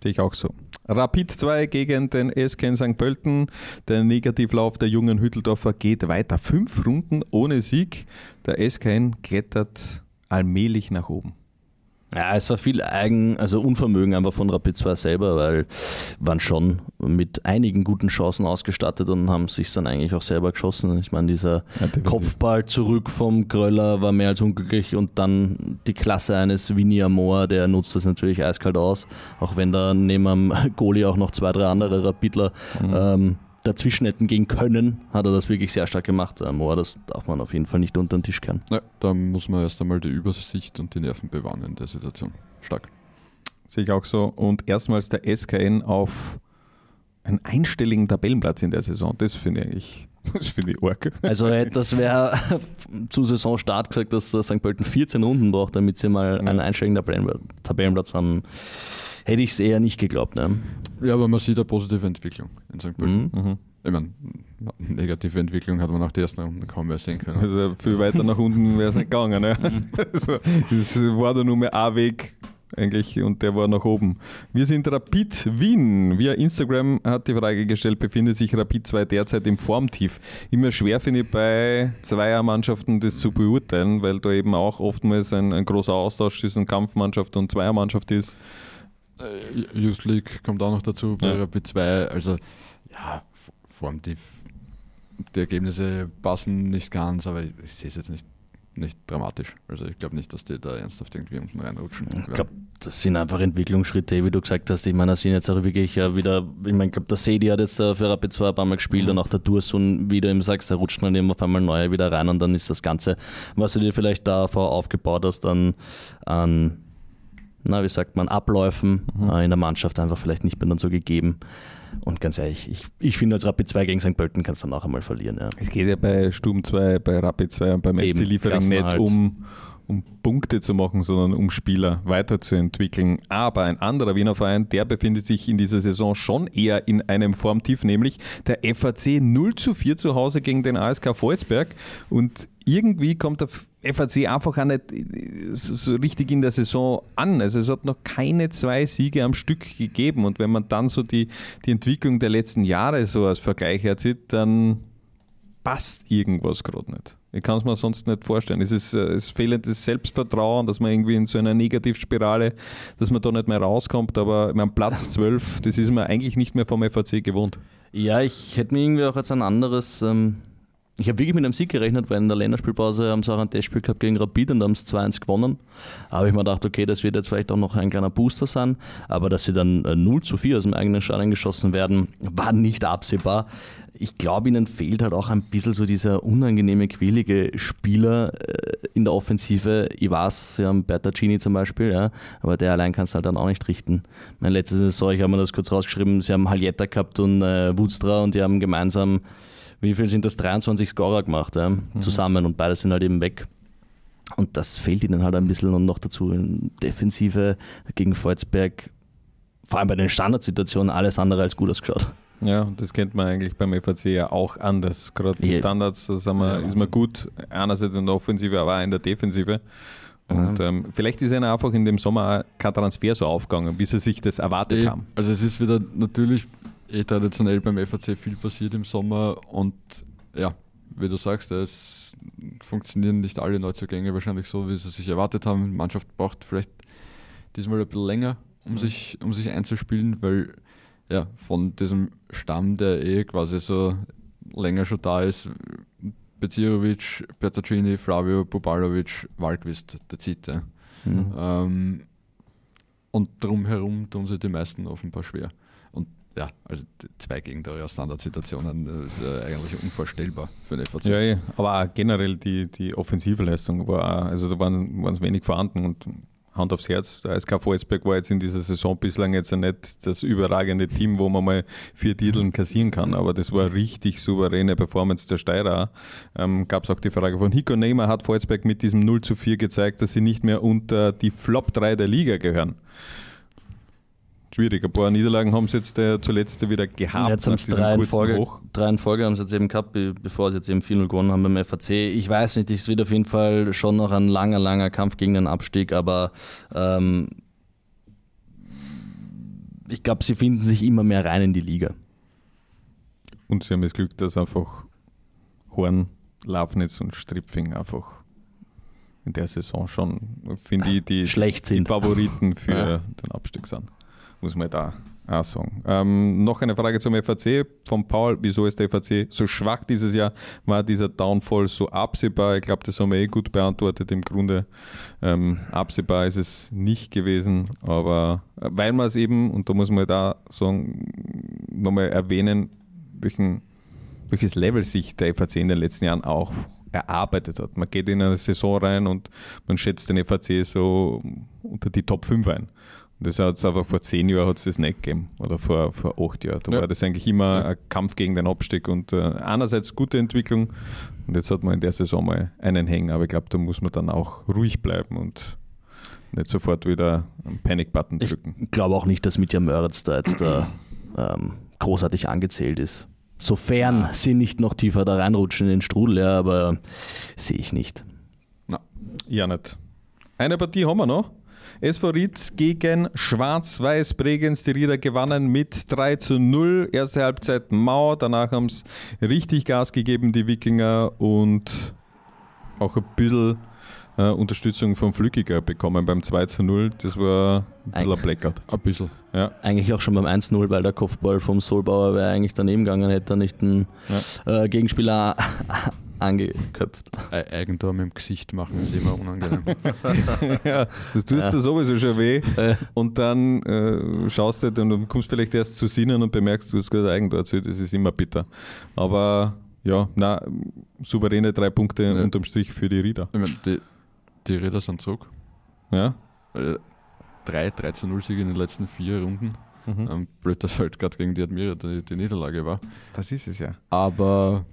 Sehe ich auch so. Rapid zwei gegen den S K in Sankt Pölten. Der Negativlauf der jungen Hütteldorfer geht weiter. Fünf Runden ohne Sieg. Der S K klettert allmählich nach oben. Ja, es war viel Eigen, also Unvermögen einfach von Rapid zwei selber, weil waren schon mit einigen guten Chancen ausgestattet und haben es sich dann eigentlich auch selber geschossen. Ich meine, dieser ja, Kopfball zurück vom Gröller war mehr als unglücklich und dann die Klasse eines Vinny Amor, der nutzt das natürlich eiskalt aus, auch wenn da neben am Goalie auch noch zwei, drei andere Rapidler mhm. ähm, dazwischen hätten gehen können, hat er das wirklich sehr stark gemacht. Amor, das darf man auf jeden Fall nicht unter den Tisch kehren. Ja, da muss man erst einmal die Übersicht und die Nerven bewahren in der Situation. Stark. Sehe ich auch so. Und erstmals der S K N auf einen einstelligen Tabellenplatz in der Saison. Das finde ich eigentlich, das finde ich arg. Also das wäre zu Saisonstart gesagt, dass Sankt Pölten vierzehn Runden braucht, damit sie mal einen einstelligen Tabellenplatz haben. Hätte ich es eher nicht geglaubt. Ne? Ja, aber man sieht eine positive Entwicklung in Sankt Pölten. Mhm. Ich meine, negative Entwicklung hat man nach der ersten Runde kaum mehr sehen können. Also viel weiter nach unten wäre es nicht gegangen. Ne? Also, das war da nur mehr ein Weg eigentlich und der war nach oben. Wir sind Rapid Wien. Via Instagram hat die Frage gestellt, befindet sich Rapid zwei derzeit im Formtief? Immer schwer finde ich bei Zweiermannschaften das zu beurteilen, weil da eben auch oftmals ein, ein großer Austausch zwischen Kampfmannschaft und Zweiermannschaft ist. Youth League kommt auch noch dazu bei ja. Rapid zwei, also ja, formtief. Die Ergebnisse passen nicht ganz, aber ich, ich sehe es jetzt nicht, nicht dramatisch. Also ich glaube nicht, dass die da ernsthaft irgendwie unten reinrutschen. Ich glaube, das sind einfach Entwicklungsschritte, wie du gesagt hast. Ich meine, das sind jetzt auch wirklich ja wieder, ich meine, ich glaube, der Sedi hat jetzt für Rapid zwei ein paar Mal gespielt mhm. und auch der Dursun, wie du eben sagst, da rutscht man eben auf einmal neue wieder rein und dann ist das Ganze, was du dir vielleicht davor aufgebaut hast, dann an na, wie sagt man, Abläufen mhm. äh, in der Mannschaft einfach vielleicht nicht mehr dann so gegeben. Und ganz ehrlich, ich, ich finde, als Rapid zwei gegen Sankt Pölten kannst du dann auch einmal verlieren. Ja. Es geht ja bei Sturm zwei, bei Rapid zwei und beim F C Liefering nicht halt. um, um Punkte zu machen, sondern um Spieler weiterzuentwickeln. Aber ein anderer Wiener Verein, der befindet sich in dieser Saison schon eher in einem Formtief, nämlich der F A C null zu vier zu Hause gegen den A S K Volzberg. Und irgendwie kommt der F A C einfach auch nicht so richtig in der Saison an. Also es hat noch keine zwei Siege am Stück gegeben. Und wenn man dann so die, die Entwicklung der letzten Jahre so als Vergleich herzieht, dann passt irgendwas gerade nicht. Ich kann es mir sonst nicht vorstellen. Es ist es fehlendes Selbstvertrauen, dass man irgendwie in so einer Negativspirale, dass man da nicht mehr rauskommt. Aber ich meine, Platz zwölf, das ist man eigentlich nicht mehr vom F A C gewohnt. Ja, ich hätte mir irgendwie auch jetzt ein anderes... Ähm Ich habe wirklich mit einem Sieg gerechnet, weil in der Länderspielpause haben sie auch ein Testspiel gehabt gegen Rapid und haben es zwei eins gewonnen. Da habe ich mir gedacht, okay, das wird jetzt vielleicht auch noch ein kleiner Booster sein, aber dass sie dann null zu vier aus dem eigenen Stadion geschossen werden, war nicht absehbar. Ich glaube, ihnen fehlt halt auch ein bisschen so dieser unangenehme, quälige Spieler in der Offensive. Ich weiß, sie haben Bertaccini zum Beispiel, ja, aber der allein kann es halt dann auch nicht richten. Meine letzte Saison, ich habe mir das kurz rausgeschrieben, sie haben Haljeta gehabt und äh, Woodstra und die haben gemeinsam wie viel sind das? dreiundzwanzig Scorer gemacht, ja, mhm. zusammen und beide sind halt eben weg. Und das fehlt ihnen halt ein bisschen und noch dazu in Defensive gegen Volzberg, vor allem bei den Standardsituationen, alles andere als gut ausgeschaut. Ja, das kennt man eigentlich beim F A C ja auch anders. Gerade die Standards, da sind wir, ist man gut, einerseits in der Offensive, aber auch in der Defensive. Und mhm. ähm, vielleicht ist ihnen einfach in dem Sommer kein Transfer so aufgegangen, wie sie sich das erwartet e, haben. Also es ist wieder natürlich eh traditionell beim F A C viel passiert im Sommer und ja, wie du sagst, es funktionieren nicht alle Neuzugänge wahrscheinlich so, wie sie sich erwartet haben. Die Mannschaft braucht vielleicht diesmal ein bisschen länger, um, mhm. sich, um sich einzuspielen, weil ja, von diesem Stamm, der eh quasi so länger schon da ist, Becirovic, Bertaccini, Flavio, Bubalovic, Wahlqvist, der Zite. Mhm. Ähm, und drumherum tun sich die meisten offenbar schwer. Und ja, also zwei Gegentore aus Standardsituationen, das ist ja eigentlich unvorstellbar für den F A C. Ja, ja, aber auch generell die, die offensive Leistung war auch, also da waren es wenig vorhanden und Hand aufs Herz, der A S K Volzberg war jetzt in dieser Saison bislang jetzt nicht das überragende Team, wo man mal vier Titel kassieren kann, aber das war richtig souveräne Performance der Steirer. Ähm, gab es auch die Frage von Hiko Neymer, hat Volzberg mit diesem null zu vier gezeigt, dass sie nicht mehr unter die Flop drei der Liga gehören. Schwierig, ein paar Niederlagen haben sie jetzt äh, zuletzt wieder gehabt. Jetzt haben sie drei in Folge, drei in Folge haben sie jetzt eben gehabt, bevor sie jetzt eben vier null gewonnen haben beim F A C. Ich weiß nicht, es wird auf jeden Fall schon noch ein langer, langer Kampf gegen den Abstieg, aber ähm, ich glaube, sie finden sich immer mehr rein in die Liga. Und sie haben das Glück, dass einfach Horn, Lafnitz und Stripfing einfach in der Saison schon, finde ich, die, Schlecht die sind. Favoriten für Ja. den Abstieg sind. Muss man da auch sagen. Ähm, noch eine Frage zum F A C von Paul. Wieso ist der F A C so schwach dieses Jahr? War dieser Downfall so absehbar? Ich glaube, das haben wir eh gut beantwortet. Im Grunde ähm, absehbar ist es nicht gewesen, aber weil man es eben, und da muss man da sagen, nochmal erwähnen, welchen, welches Level sich der F A C in den letzten Jahren auch erarbeitet hat. Man geht in eine Saison rein und man schätzt den F A C so unter die Top fünf ein. Und das hat es einfach vor zehn Jahren hat es das nicht gegeben oder vor, vor acht Jahren. Da Ja. war das eigentlich immer ein Kampf gegen den Abstieg und äh, einerseits gute Entwicklung und jetzt hat man in der Saison mal einen hängen, aber ich glaube, da muss man dann auch ruhig bleiben und nicht sofort wieder einen Panic-Button Ich drücken. glaube auch nicht, dass Mitja Möritz da jetzt da, ähm, großartig angezählt ist. Sofern sie nicht noch tiefer da reinrutschen in den Strudel, ja, aber sehe ich nicht. Ja, nicht. Eine Partie haben wir noch. S V Ried gegen Schwarz-Weiß Bregenz. Die Rieder gewannen mit drei zu null. Erste Halbzeit mau. Danach haben sie richtig Gas gegeben, die Wikinger, und auch ein bisschen äh, Unterstützung vom Flückiger bekommen beim zwei zu null. Das war ein bisschen ein Blackout. Ein bisschen. Ja. Eigentlich auch schon beim eins null, weil der Kopfball vom Solbauer wäre eigentlich daneben gegangen, hätte er nicht einen äh, Gegenspieler angeköpft. Ein Eigentor mit dem Gesicht machen ist immer unangenehm. Ja, du tust Ja. dir sowieso schon weh Äh. und dann äh, schaust du und du kommst vielleicht erst zu Sinnen und bemerkst, du hast gerade ein Eigentor erzielt. Das ist immer bitter. Aber ja, na, souveräne drei Punkte Ja. unterm Strich für die Rieder. Ich meine, die, die Räder sind zurück. Ja? Weil drei drei zu null Siege in den letzten vier Runden. Mhm. Ähm, blöd, dass halt gerade gegen die Admira die, die Niederlage war. Das ist es ja. Aber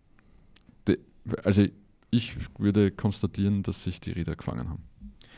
die, also ich würde konstatieren, dass sich die Rieder gefangen haben.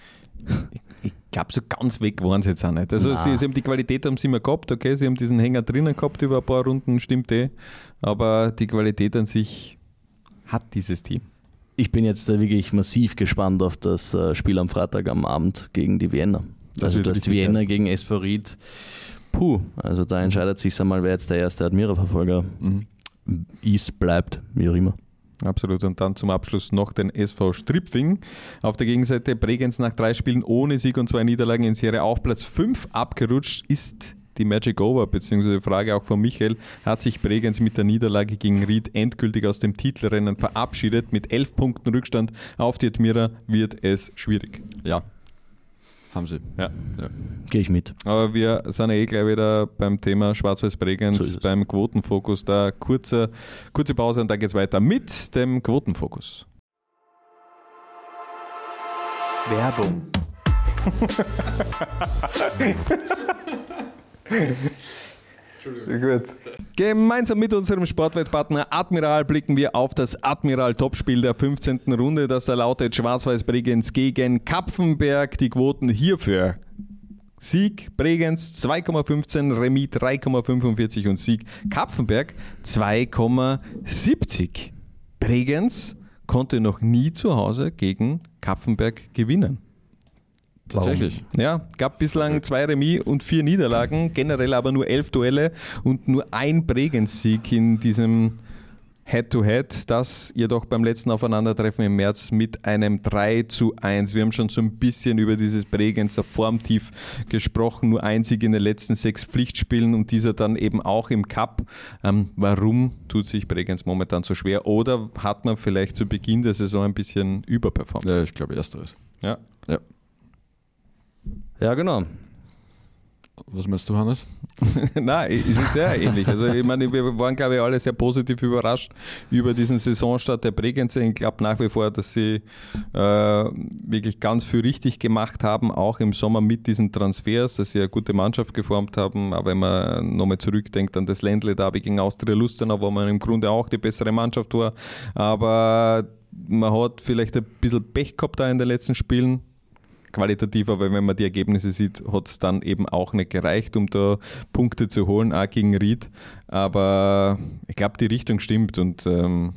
Ich glaube, so ganz weg waren sie jetzt auch nicht. Also Na. sie, sie haben die Qualität haben sie immer gehabt, okay, sie haben diesen Hänger drinnen gehabt über ein paar Runden, stimmt eh. Aber die Qualität an sich hat dieses Team. Ich bin jetzt äh, wirklich massiv gespannt auf das äh, Spiel am Freitag am Abend gegen die Vienna. Das Also wird das richtig Vienna geil. gegen S V Ried. Puh, also da entscheidet sich einmal, wer jetzt der erste Admira-Verfolger Mhm. ist, bleibt, wie auch immer. Absolut. Und dann zum Abschluss noch den S V Stripfing. Auf der Gegenseite Bregenz nach drei Spielen ohne Sieg und zwei Niederlagen in Serie auf Platz fünf abgerutscht. Ist die Magic over? Beziehungsweise Frage auch von Michael. Hat sich Bregenz mit der Niederlage gegen Ried endgültig aus dem Titelrennen verabschiedet? Mit elf Punkten Rückstand auf die Admira wird es schwierig. Ja, haben sie. Ja. Ja. Gehe ich mit. Aber wir sind ja eh gleich wieder beim Thema Schwarz-Weiß Bregenz, So ist es. beim Quotenfokus. Da kurze, kurze Pause und dann geht es weiter mit dem Quotenfokus. Werbung. Gut. Gemeinsam mit unserem Sportwettpartner Admiral blicken wir auf das Admiral-Topspiel der fünfzehnten Runde. Das lautet Schwarz-Weiß Bregenz gegen Kapfenberg. Die Quoten hierfür: Sieg Bregenz zwei Komma fünfzehn, Remis drei Komma fünfundvierzig und Sieg Kapfenberg zwei Komma siebzig. Bregenz konnte noch nie zu Hause gegen Kapfenberg gewinnen. Tatsächlich. Ja, gab bislang zwei Remis und vier Niederlagen, generell aber nur elf Duelle und nur ein Bregenz-Sieg in diesem Head-to-Head, das jedoch beim letzten Aufeinandertreffen im März mit einem drei zu eins. Wir haben schon so ein bisschen über dieses Bregenzer Formtief gesprochen, nur ein Sieg in den letzten sechs Pflichtspielen und dieser dann eben auch im Cup. Ähm, warum tut sich Bregenz momentan so schwer? Oder hat man vielleicht zu Beginn der Saison ein bisschen überperformt? Ja, ich glaube ersteres. Ja. Ja. Ja, genau. Was meinst du, Hannes? Nein, ist uns sehr ähnlich. Also ich meine, wir waren, glaube ich, alle sehr positiv überrascht über diesen Saisonstart der Bregenzer. Ich glaube nach wie vor, dass sie äh, wirklich ganz viel richtig gemacht haben, auch im Sommer mit diesen Transfers, dass sie eine gute Mannschaft geformt haben. Aber wenn man nochmal zurückdenkt an das Ländle-Derby gegen Austria Lustenau, wo man im Grunde auch die bessere Mannschaft war. Aber man hat vielleicht ein bisschen Pech gehabt da in den letzten Spielen. Qualitativ, aber wenn man die Ergebnisse sieht, hat es dann eben auch nicht gereicht, um da Punkte zu holen, auch gegen Ried. Aber ich glaube, die Richtung stimmt und ähm,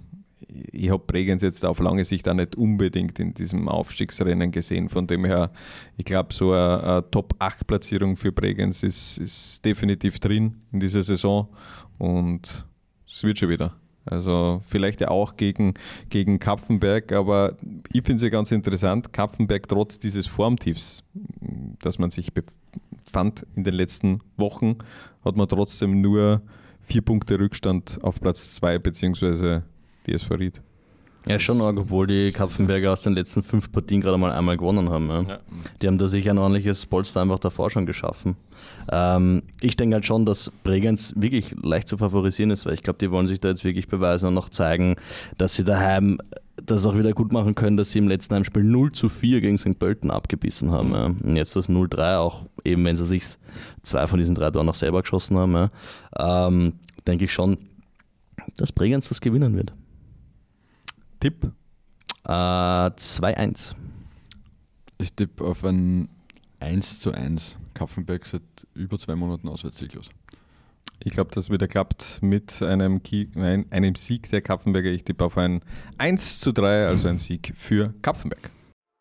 ich habe Bregenz jetzt auf lange Sicht auch nicht unbedingt in diesem Aufstiegsrennen gesehen. Von dem her, ich glaube, so eine, eine Top acht Platzierung für Bregenz ist, ist definitiv drin in dieser Saison und es wird schon wieder. Also vielleicht ja auch gegen, gegen Kapfenberg, aber ich finde es ja ganz interessant, Kapfenberg trotz dieses Formtiefs, das man sich befand in den letzten Wochen, hat man trotzdem nur vier Punkte Rückstand auf Platz zwei beziehungsweise die S V Ried. Ja, schon arg, obwohl die Kapfenberger aus den letzten fünf Partien gerade mal einmal gewonnen haben. Ja. Ja. Die haben da sich ein ordentliches Polster einfach davor schon geschaffen. Ähm, ich denke halt schon, dass Bregenz wirklich leicht zu favorisieren ist, weil ich glaube, die wollen sich da jetzt wirklich beweisen und noch zeigen, dass sie daheim das auch wieder gut machen können, dass sie im letzten Heimspiel null zu vier gegen Sankt Pölten abgebissen haben. Ja. Und jetzt das null drei, auch eben wenn sie sich zwei von diesen drei Toren noch selber geschossen haben, ja. ähm, denke ich schon, dass Bregenz das gewinnen wird. Tipp? Äh, zwei eins. Ich tippe auf ein eins zu eins. Kapfenberg seit über zwei Monaten auswärtssieglos. Ich glaube, das wieder klappt mit einem, Kie- nein, einem Sieg der Kapfenberger. Ich tippe auf ein eins zu drei, also ein Sieg für Kapfenberg.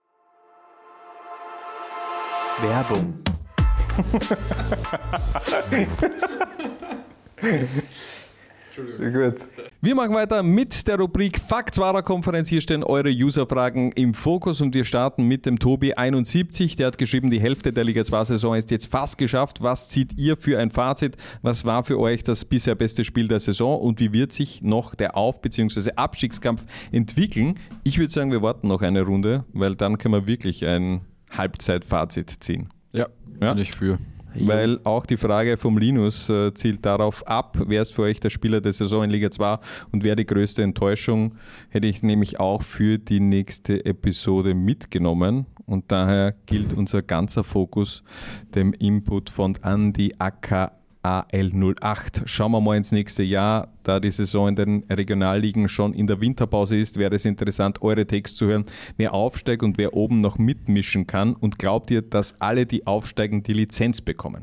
Werbung. Gut. Wir machen weiter mit der Rubrik Faktswarer-Konferenz. Hier stehen eure User-Fragen im Fokus und wir starten mit dem Tobi einundsiebzig. Der hat geschrieben, die Hälfte der Liga zwei Saison ist jetzt fast geschafft. Was zieht ihr für ein Fazit? Was war für euch das bisher beste Spiel der Saison und wie wird sich noch der Auf- bzw. Abstiegskampf entwickeln? Ich würde sagen, wir warten noch eine Runde, weil dann können wir wirklich ein Halbzeitfazit ziehen. Ja, Ja? bin ich für. Weil auch die Frage vom Linus äh, zielt darauf ab, wer ist für euch der Spieler der Saison in Liga zwei und wer die größte Enttäuschung, hätte ich nämlich auch für die nächste Episode mitgenommen und daher gilt unser ganzer Fokus dem Input von Andi Acker A L null acht. Schauen wir mal ins nächste Jahr, da die Saison in den Regionalligen schon in der Winterpause ist, wäre es interessant, eure Takes zu hören, wer aufsteigt und wer oben noch mitmischen kann und glaubt ihr, dass alle, die aufsteigen, die Lizenz bekommen?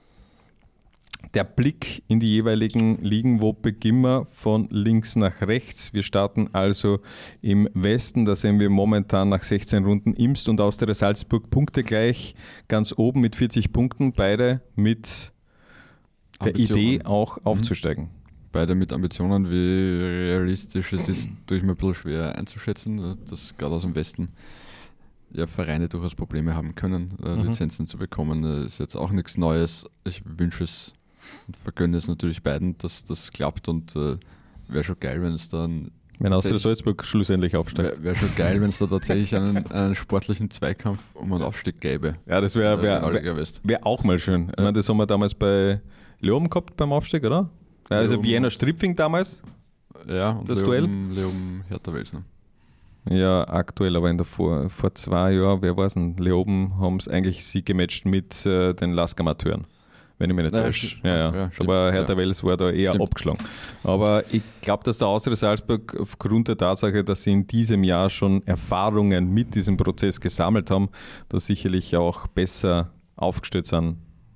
Der Blick in die jeweiligen Ligen, wo beginnen wir von links nach rechts? Wir starten also im Westen, da sehen wir momentan nach sechzehn Runden Imst und Austria Salzburg punktegleich ganz oben mit vierzig Punkten, beide mit der Idee auch aufzusteigen. Beide mit Ambitionen, wie realistisch es ist, tue ich mir ein bisschen schwer einzuschätzen, dass gerade aus dem Westen ja, Vereine durchaus Probleme haben können, mhm. Lizenzen zu bekommen. Das ist jetzt auch nichts Neues. Ich wünsche es und vergönne es natürlich beiden, dass das klappt und äh, wäre schon geil, wenn es dann Wenn Austria Salzburg schlussendlich aufsteigt. Wäre wär schon geil, wenn es da tatsächlich einen, einen sportlichen Zweikampf um einen Aufstieg gäbe. Ja, das wäre wär, wär, wär auch mal schön. Ich meine, das haben wir damals bei Leoben gehabt beim Aufstieg, oder? Ja, also Leoben. Wiener Stripfing damals. Ja, und das Leoben, Duell. Leoben Hertha Welsner. Ja, aktuell, aber in der vor, vor zwei Jahren, wer war es denn? Leoben haben es eigentlich sie gematcht mit äh, den Lask-Amateuren. Wenn ich mich nicht Ja, täusche. stimmt. Ja, ja. Ja, stimmt. Aber Hertha Ja. Wels war da eher Stimmt. abgeschlagen. Aber ich glaube, dass der Austria Salzburg aufgrund der Tatsache, dass sie in diesem Jahr schon Erfahrungen mit diesem Prozess gesammelt haben, da sicherlich auch besser aufgestellt sind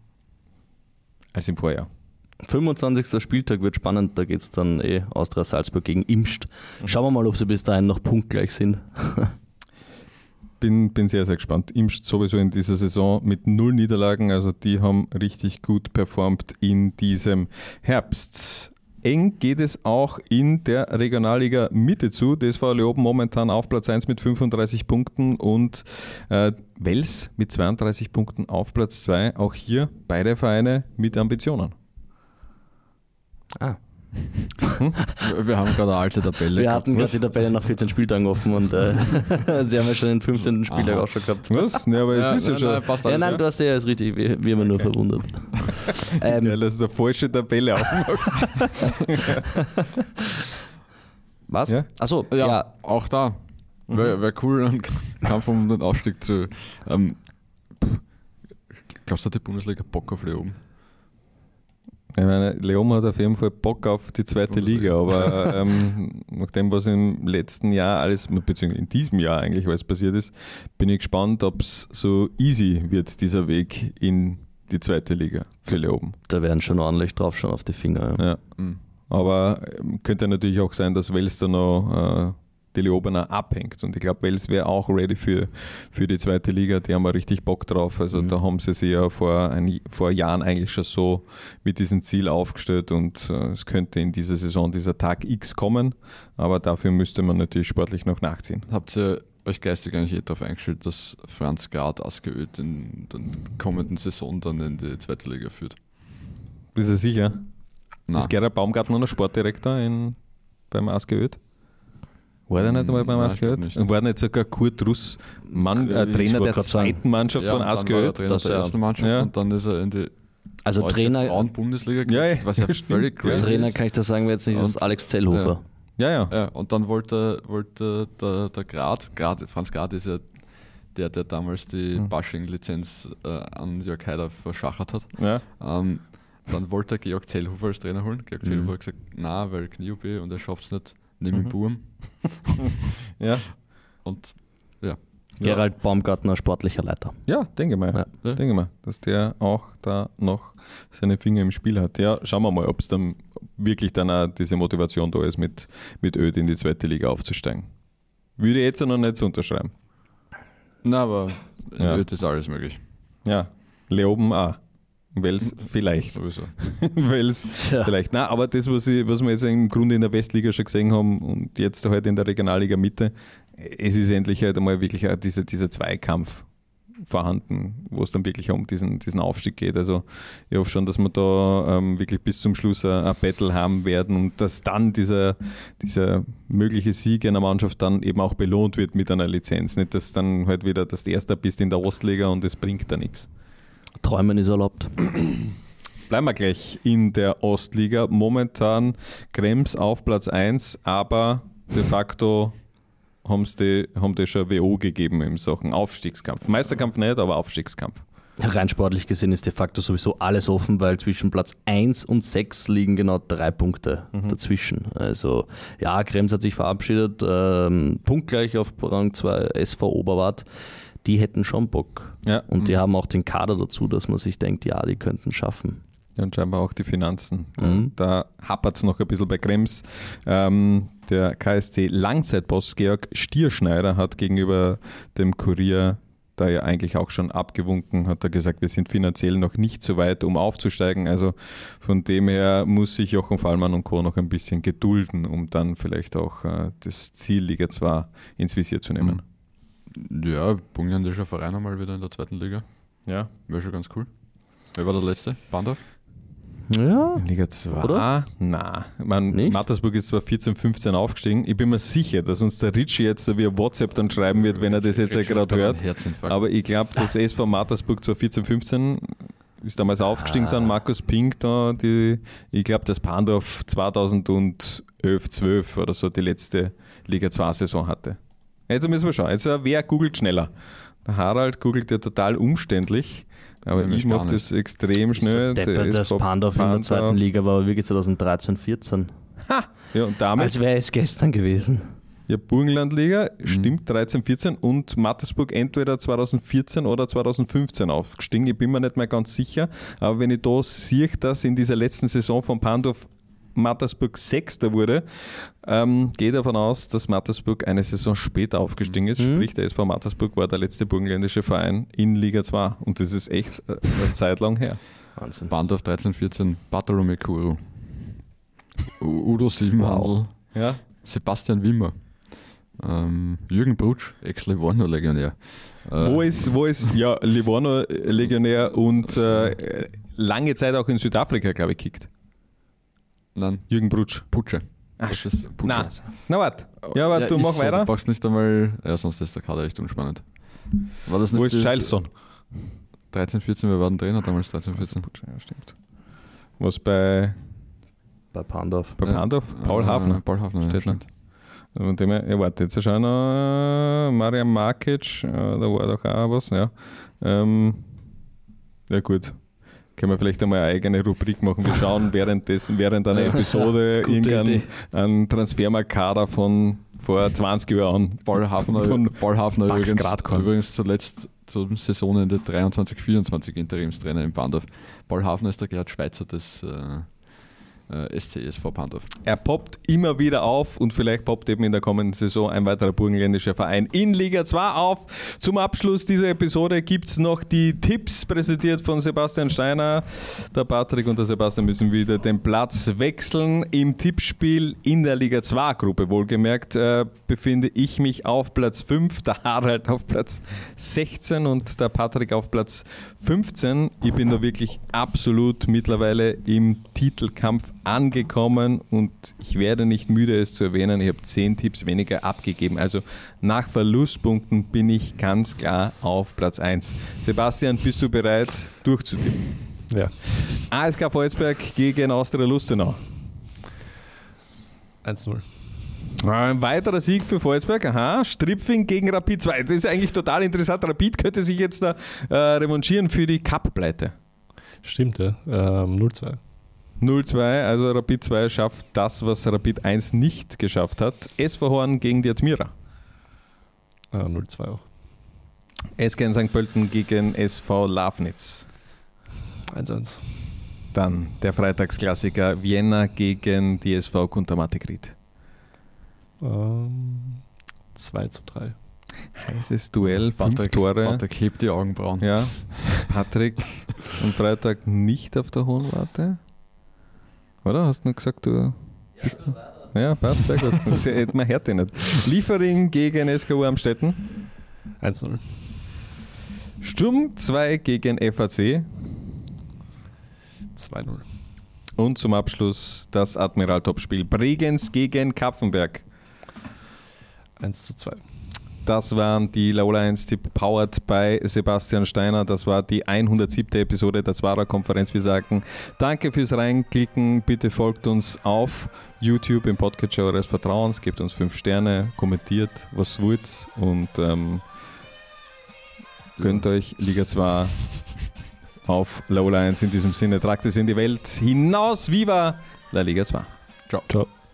als im Vorjahr. fünfundzwanzigster Spieltag wird spannend, da geht es dann eh Austria Salzburg gegen Imst. Schauen wir mal, ob sie bis dahin noch punktgleich sind. Bin, bin sehr, sehr gespannt. Imst sowieso in dieser Saison mit null Niederlagen, also die haben richtig gut performt in diesem Herbst. Eng geht es auch in der Regionalliga Mitte zu. D S V Leoben momentan auf Platz eins mit fünfunddreißig Punkten und äh, Wels mit zweiunddreißig Punkten auf Platz zwei. Auch hier beide Vereine mit Ambitionen. Ah. Wir haben gerade eine alte Tabelle. Wir hatten gerade die Tabelle nach vierzehn Spieltagen offen und äh, sie haben ja schon den fünfzehnten Spieltag Aha. auch schon gehabt. Was? Ja, aber es Ja, ist ja nein, schon nein, passt Ja, alles, nein, du hast ja alles richtig, wir, wir haben nur verwundert. ähm, geil, dass du eine falsche Tabelle aufmachst. was? Ja? Achso, Ja, ja. auch da. Mhm. Wäre wär cool, einen Kampf um den Aufstieg zu. Ähm, glaubst du, hat die Bundesliga Bock auf Leoben? Ich meine, Leoben hat auf jeden Fall Bock auf die zweite Liga, aber ähm, nach dem, was im letzten Jahr alles, beziehungsweise in diesem Jahr eigentlich alles passiert ist, bin ich gespannt, ob es so easy wird, dieser Weg in die zweite Liga für Leoben. Da werden schon ordentlich drauf schon auf die Finger. Ja. Ja. Mhm. aber könnte natürlich auch sein, dass Wels da noch äh, die Leobener abhängt. Und ich glaube, Wels wäre auch ready für, für die zweite Liga. Die haben ja richtig Bock drauf. Also mhm. da haben sie sich ja vor, ein, vor Jahren eigentlich schon so mit diesem Ziel aufgestellt und äh, es könnte in dieser Saison dieser Tag X kommen, aber dafür müsste man natürlich sportlich noch nachziehen. Habt ihr euch geistig eigentlich eh darauf eingestellt, dass Franz Gard Askewöd in der kommenden Saison dann in die zweite Liga führt? Ist er sicher? Nein. Ist Gerhard Baumgartner noch Sportdirektor in, beim Askewöd? War der nicht einmal beim Askewöd? War nicht sogar Kurt Russ Mann, äh, Trainer der zweiten sagen. Mannschaft ja, von Askewöd? Trainer der ersten Mannschaft ja. und dann ist er in die also Trainer Frauen-Bundesliga ja, ja, was ja völlig crazy Trainer ist. kann ich das sagen, wir jetzt nicht, das ist Alex Zellhofer. Ja. Ja, ja. ja, und dann wollte, wollte der, der Grad, Grad, Franz Gard ist ja der, der damals die hm. Bashing-Lizenz äh, an Jörg Haider verschachert hat. Ja. Ähm, dann wollte er Georg Zellhofer als Trainer holen. Georg mhm. Zellhofer hat gesagt, nein, weil Knie-O P und er schafft es nicht, neben mhm. Burm. ja. Und ja. Gerald ja. Baumgartner, sportlicher Leiter. Ja, denke mal. Ja. Ja. Denke mal, dass der auch da noch seine Finger im Spiel hat. Ja, schauen wir mal, ob es dann wirklich dann auch diese Motivation da ist, mit, mit Öd in die zweite Liga aufzusteigen. Würde ich jetzt noch nicht so unterschreiben. Na, aber in ja. Öd ist alles möglich. Ja, Leoben auch. Wels vielleicht. Sowieso. Wels vielleicht. Nein, aber das, was, ich, was wir jetzt im Grunde in der Westliga schon gesehen haben und jetzt halt in der Regionalliga Mitte, es ist endlich halt einmal wirklich auch dieser, dieser Zweikampf vorhanden, wo es dann wirklich um diesen, diesen Aufstieg geht. Also ich hoffe schon, dass wir da ähm, wirklich bis zum Schluss ein, ein Battle haben werden und dass dann dieser, dieser mögliche Sieg einer Mannschaft dann eben auch belohnt wird mit einer Lizenz. Nicht, dass dann halt wieder das Erste bist in der Ostliga und es bringt da nichts. Träumen ist erlaubt. Bleiben wir gleich in der Ostliga. Momentan Krems auf Platz eins, aber de facto haben die, haben die schon W O gegeben in Sachen Aufstiegskampf. Meisterkampf nicht, aber Aufstiegskampf. Rein sportlich gesehen ist de facto sowieso alles offen, weil zwischen Platz eins und sechs liegen genau drei Punkte mhm. dazwischen. Also ja, Krems hat sich verabschiedet, ähm, punktgleich auf Rang zwei S V Oberwart. Die hätten schon Bock. Ja. Und die mhm. haben auch den Kader dazu, dass man sich denkt, ja, die könnten schaffen. Ja, und scheinbar auch die Finanzen. Mhm. Da hapert es noch ein bisschen bei Krems. Ähm, der K S C Langzeitboss Georg Stierschneider hat gegenüber dem Kurier da ja eigentlich auch schon abgewunken, hat er gesagt, wir sind finanziell noch nicht so weit, um aufzusteigen. Also von dem her muss sich Jochen Fallmann und Co. noch ein bisschen gedulden, um dann vielleicht auch äh, das Ziel Liga zwei ins Visier zu nehmen. Mhm. Ja, burgenländischer Verein einmal wieder in der zweiten Liga. Ja. Wäre schon ganz cool. Wer war der letzte? Bandorf? Ja. Liga zwei? Oder? Nein. Man, Mattersburg ist zwar vierzehn, fünfzehn aufgestiegen. Ich bin mir sicher, dass uns der Ritchie jetzt via WhatsApp dann schreiben wird, wenn er das jetzt ja gerade hört. Aber ich glaube, das S V Mattersburg zwar vierzehn, fünfzehn ist damals ah. aufgestiegen, sind Markus Pink da. Die, ich glaube, das Bandorf zweitausendelf, zwölf oder so die letzte Liga zwei Saison hatte. Jetzt müssen wir schauen. Jetzt, wer googelt schneller? Der Harald googelt ja total umständlich, aber ja, ich mache das extrem schnell. Das, Deppert, das Pandorf in der zweiten Liga war wirklich zweitausenddreizehn, vierzehn. Ha! Ja, und damit, als wäre es gestern gewesen. Ja, Burgenlandliga mhm. stimmt, dreizehn, vierzehn und Mattersburg entweder zweitausendvierzehn oder zweitausendfünfzeen aufgestiegen. Ich bin mir nicht mehr ganz sicher, aber wenn ich da sehe, dass in dieser letzten Saison von Pandorf Mattersburg Sechster wurde, ähm, gehe davon aus, dass Mattersburg eine Saison später aufgestiegen ist. Mhm. Sprich, der S V Mattersburg war der letzte burgenländische Verein in Liga zwei. Und das ist echt eine Zeit lang her. Wahnsinn. Bandorf dreizehn, vierzehn, Bartolome Kuru, Udo Siebenhandel, wow. ja. Sebastian Wimmer, ähm, Jürgen Brutsch, Ex-Livorno-Legionär. Äh, wo ist, wo ist, ja, Livorno-Legionär und äh, lange Zeit auch in Südafrika, glaube ich, kickt. Nein. Jürgen Brutsch. Putsche. Ach, das ist Putsche. Na, na warte. Ja, aber ja, du mach so, weiter. Du brauchst nicht einmal, ja, sonst ist der Kader echt unspannend. War das nicht Wo ist Chilson? dreizehn, vierzehn, wir waren Trainer damals, dreizehn, vierzehn. Putsche, ja, stimmt. Was bei... Bei Pandorf. Bei Pandorf? Ja. Paul Hafner. Paul Hafner, steht ja, stimmt. Also dem, ja, warte, jetzt schauen wir, Marian Markic, äh, da war doch auch was, ja. Ähm, ja gut. Können wir vielleicht einmal eine eigene Rubrik machen. Wir schauen währenddessen, während einer Episode irgendeinen Transfermarktkader von vor zwanzig Jahren. Paul Hafner, von Paul Hafner übrigens, übrigens zuletzt zum Saisonende dreiundzwanzig, vierundzwanzig Interimstrainer in Bandorf. Paul Hafner ist der Gerhard Schweizer des, äh, S C S V Pandorf. Er poppt immer wieder auf und vielleicht poppt eben in der kommenden Saison ein weiterer burgenländischer Verein in Liga zwei auf. Zum Abschluss dieser Episode gibt es noch die Tipps, präsentiert von Sebastian Steiner. Der Patrick und der Sebastian müssen wieder den Platz wechseln. Im Tippspiel in der Liga zwei Gruppe, wohlgemerkt, äh, befinde ich mich auf Platz fünf, der Harald auf Platz sechzehn und der Patrick auf Platz fünfzehn. Ich bin da wirklich absolut mittlerweile im Titelkampf angekommen und ich werde nicht müde, es zu erwähnen, ich habe zehn Tipps weniger abgegeben. Also nach Verlustpunkten bin ich ganz klar auf Platz eins. Sebastian, bist du bereit, durchzutippen? Ja. A S K Volzberg gegen Austria Lustenau. eins null. Ein weiterer Sieg für Volzberg. Aha, Stripfing gegen Rapid zwei. Das ist eigentlich total interessant. Rapid könnte sich jetzt da äh, revanchieren für die Cup-Pleite. Stimmt, ja. Ähm, null zwei. null zwei, also Rapid zwei schafft das, was Rapid eins nicht geschafft hat. S V Horn gegen die Admira. Äh, null zwei auch. S K in Sankt Pölten gegen S V Lafnitz. eins eins. Dann der Freitagsklassiker Vienna gegen die S V Kuntermatik Ried. Ähm, zwei zu drei. Heißes Duell, fünf Patrick, Tore. Patrick hebt die Augenbrauen. Ja, Patrick am Freitag nicht auf der Hohen Warte. Oder? Hast du noch gesagt, du bist ja, ja, passt, sehr gut. Man hört den nicht. Liefering gegen S K U Amstetten. eins null. Sturm zwei gegen F A C. zwei null. Und zum Abschluss das Admiral-Topspiel Bregenz gegen Kapfenberg. eins zu zwei. Das waren die Lowlines-Tipp powered by Sebastian Steiner. Das war die hundertsiebte Episode der Zwarer-Konferenz. Wir sagen danke fürs Reinklicken. Bitte folgt uns auf YouTube im Podcatcher eures Vertrauens. Gebt uns fünf Sterne, kommentiert, was wollt und ähm, gönnt euch Liga zwei auf Lowlines. In diesem Sinne, tragt es in die Welt hinaus. Viva la Liga zwei. Ciao. Ciao.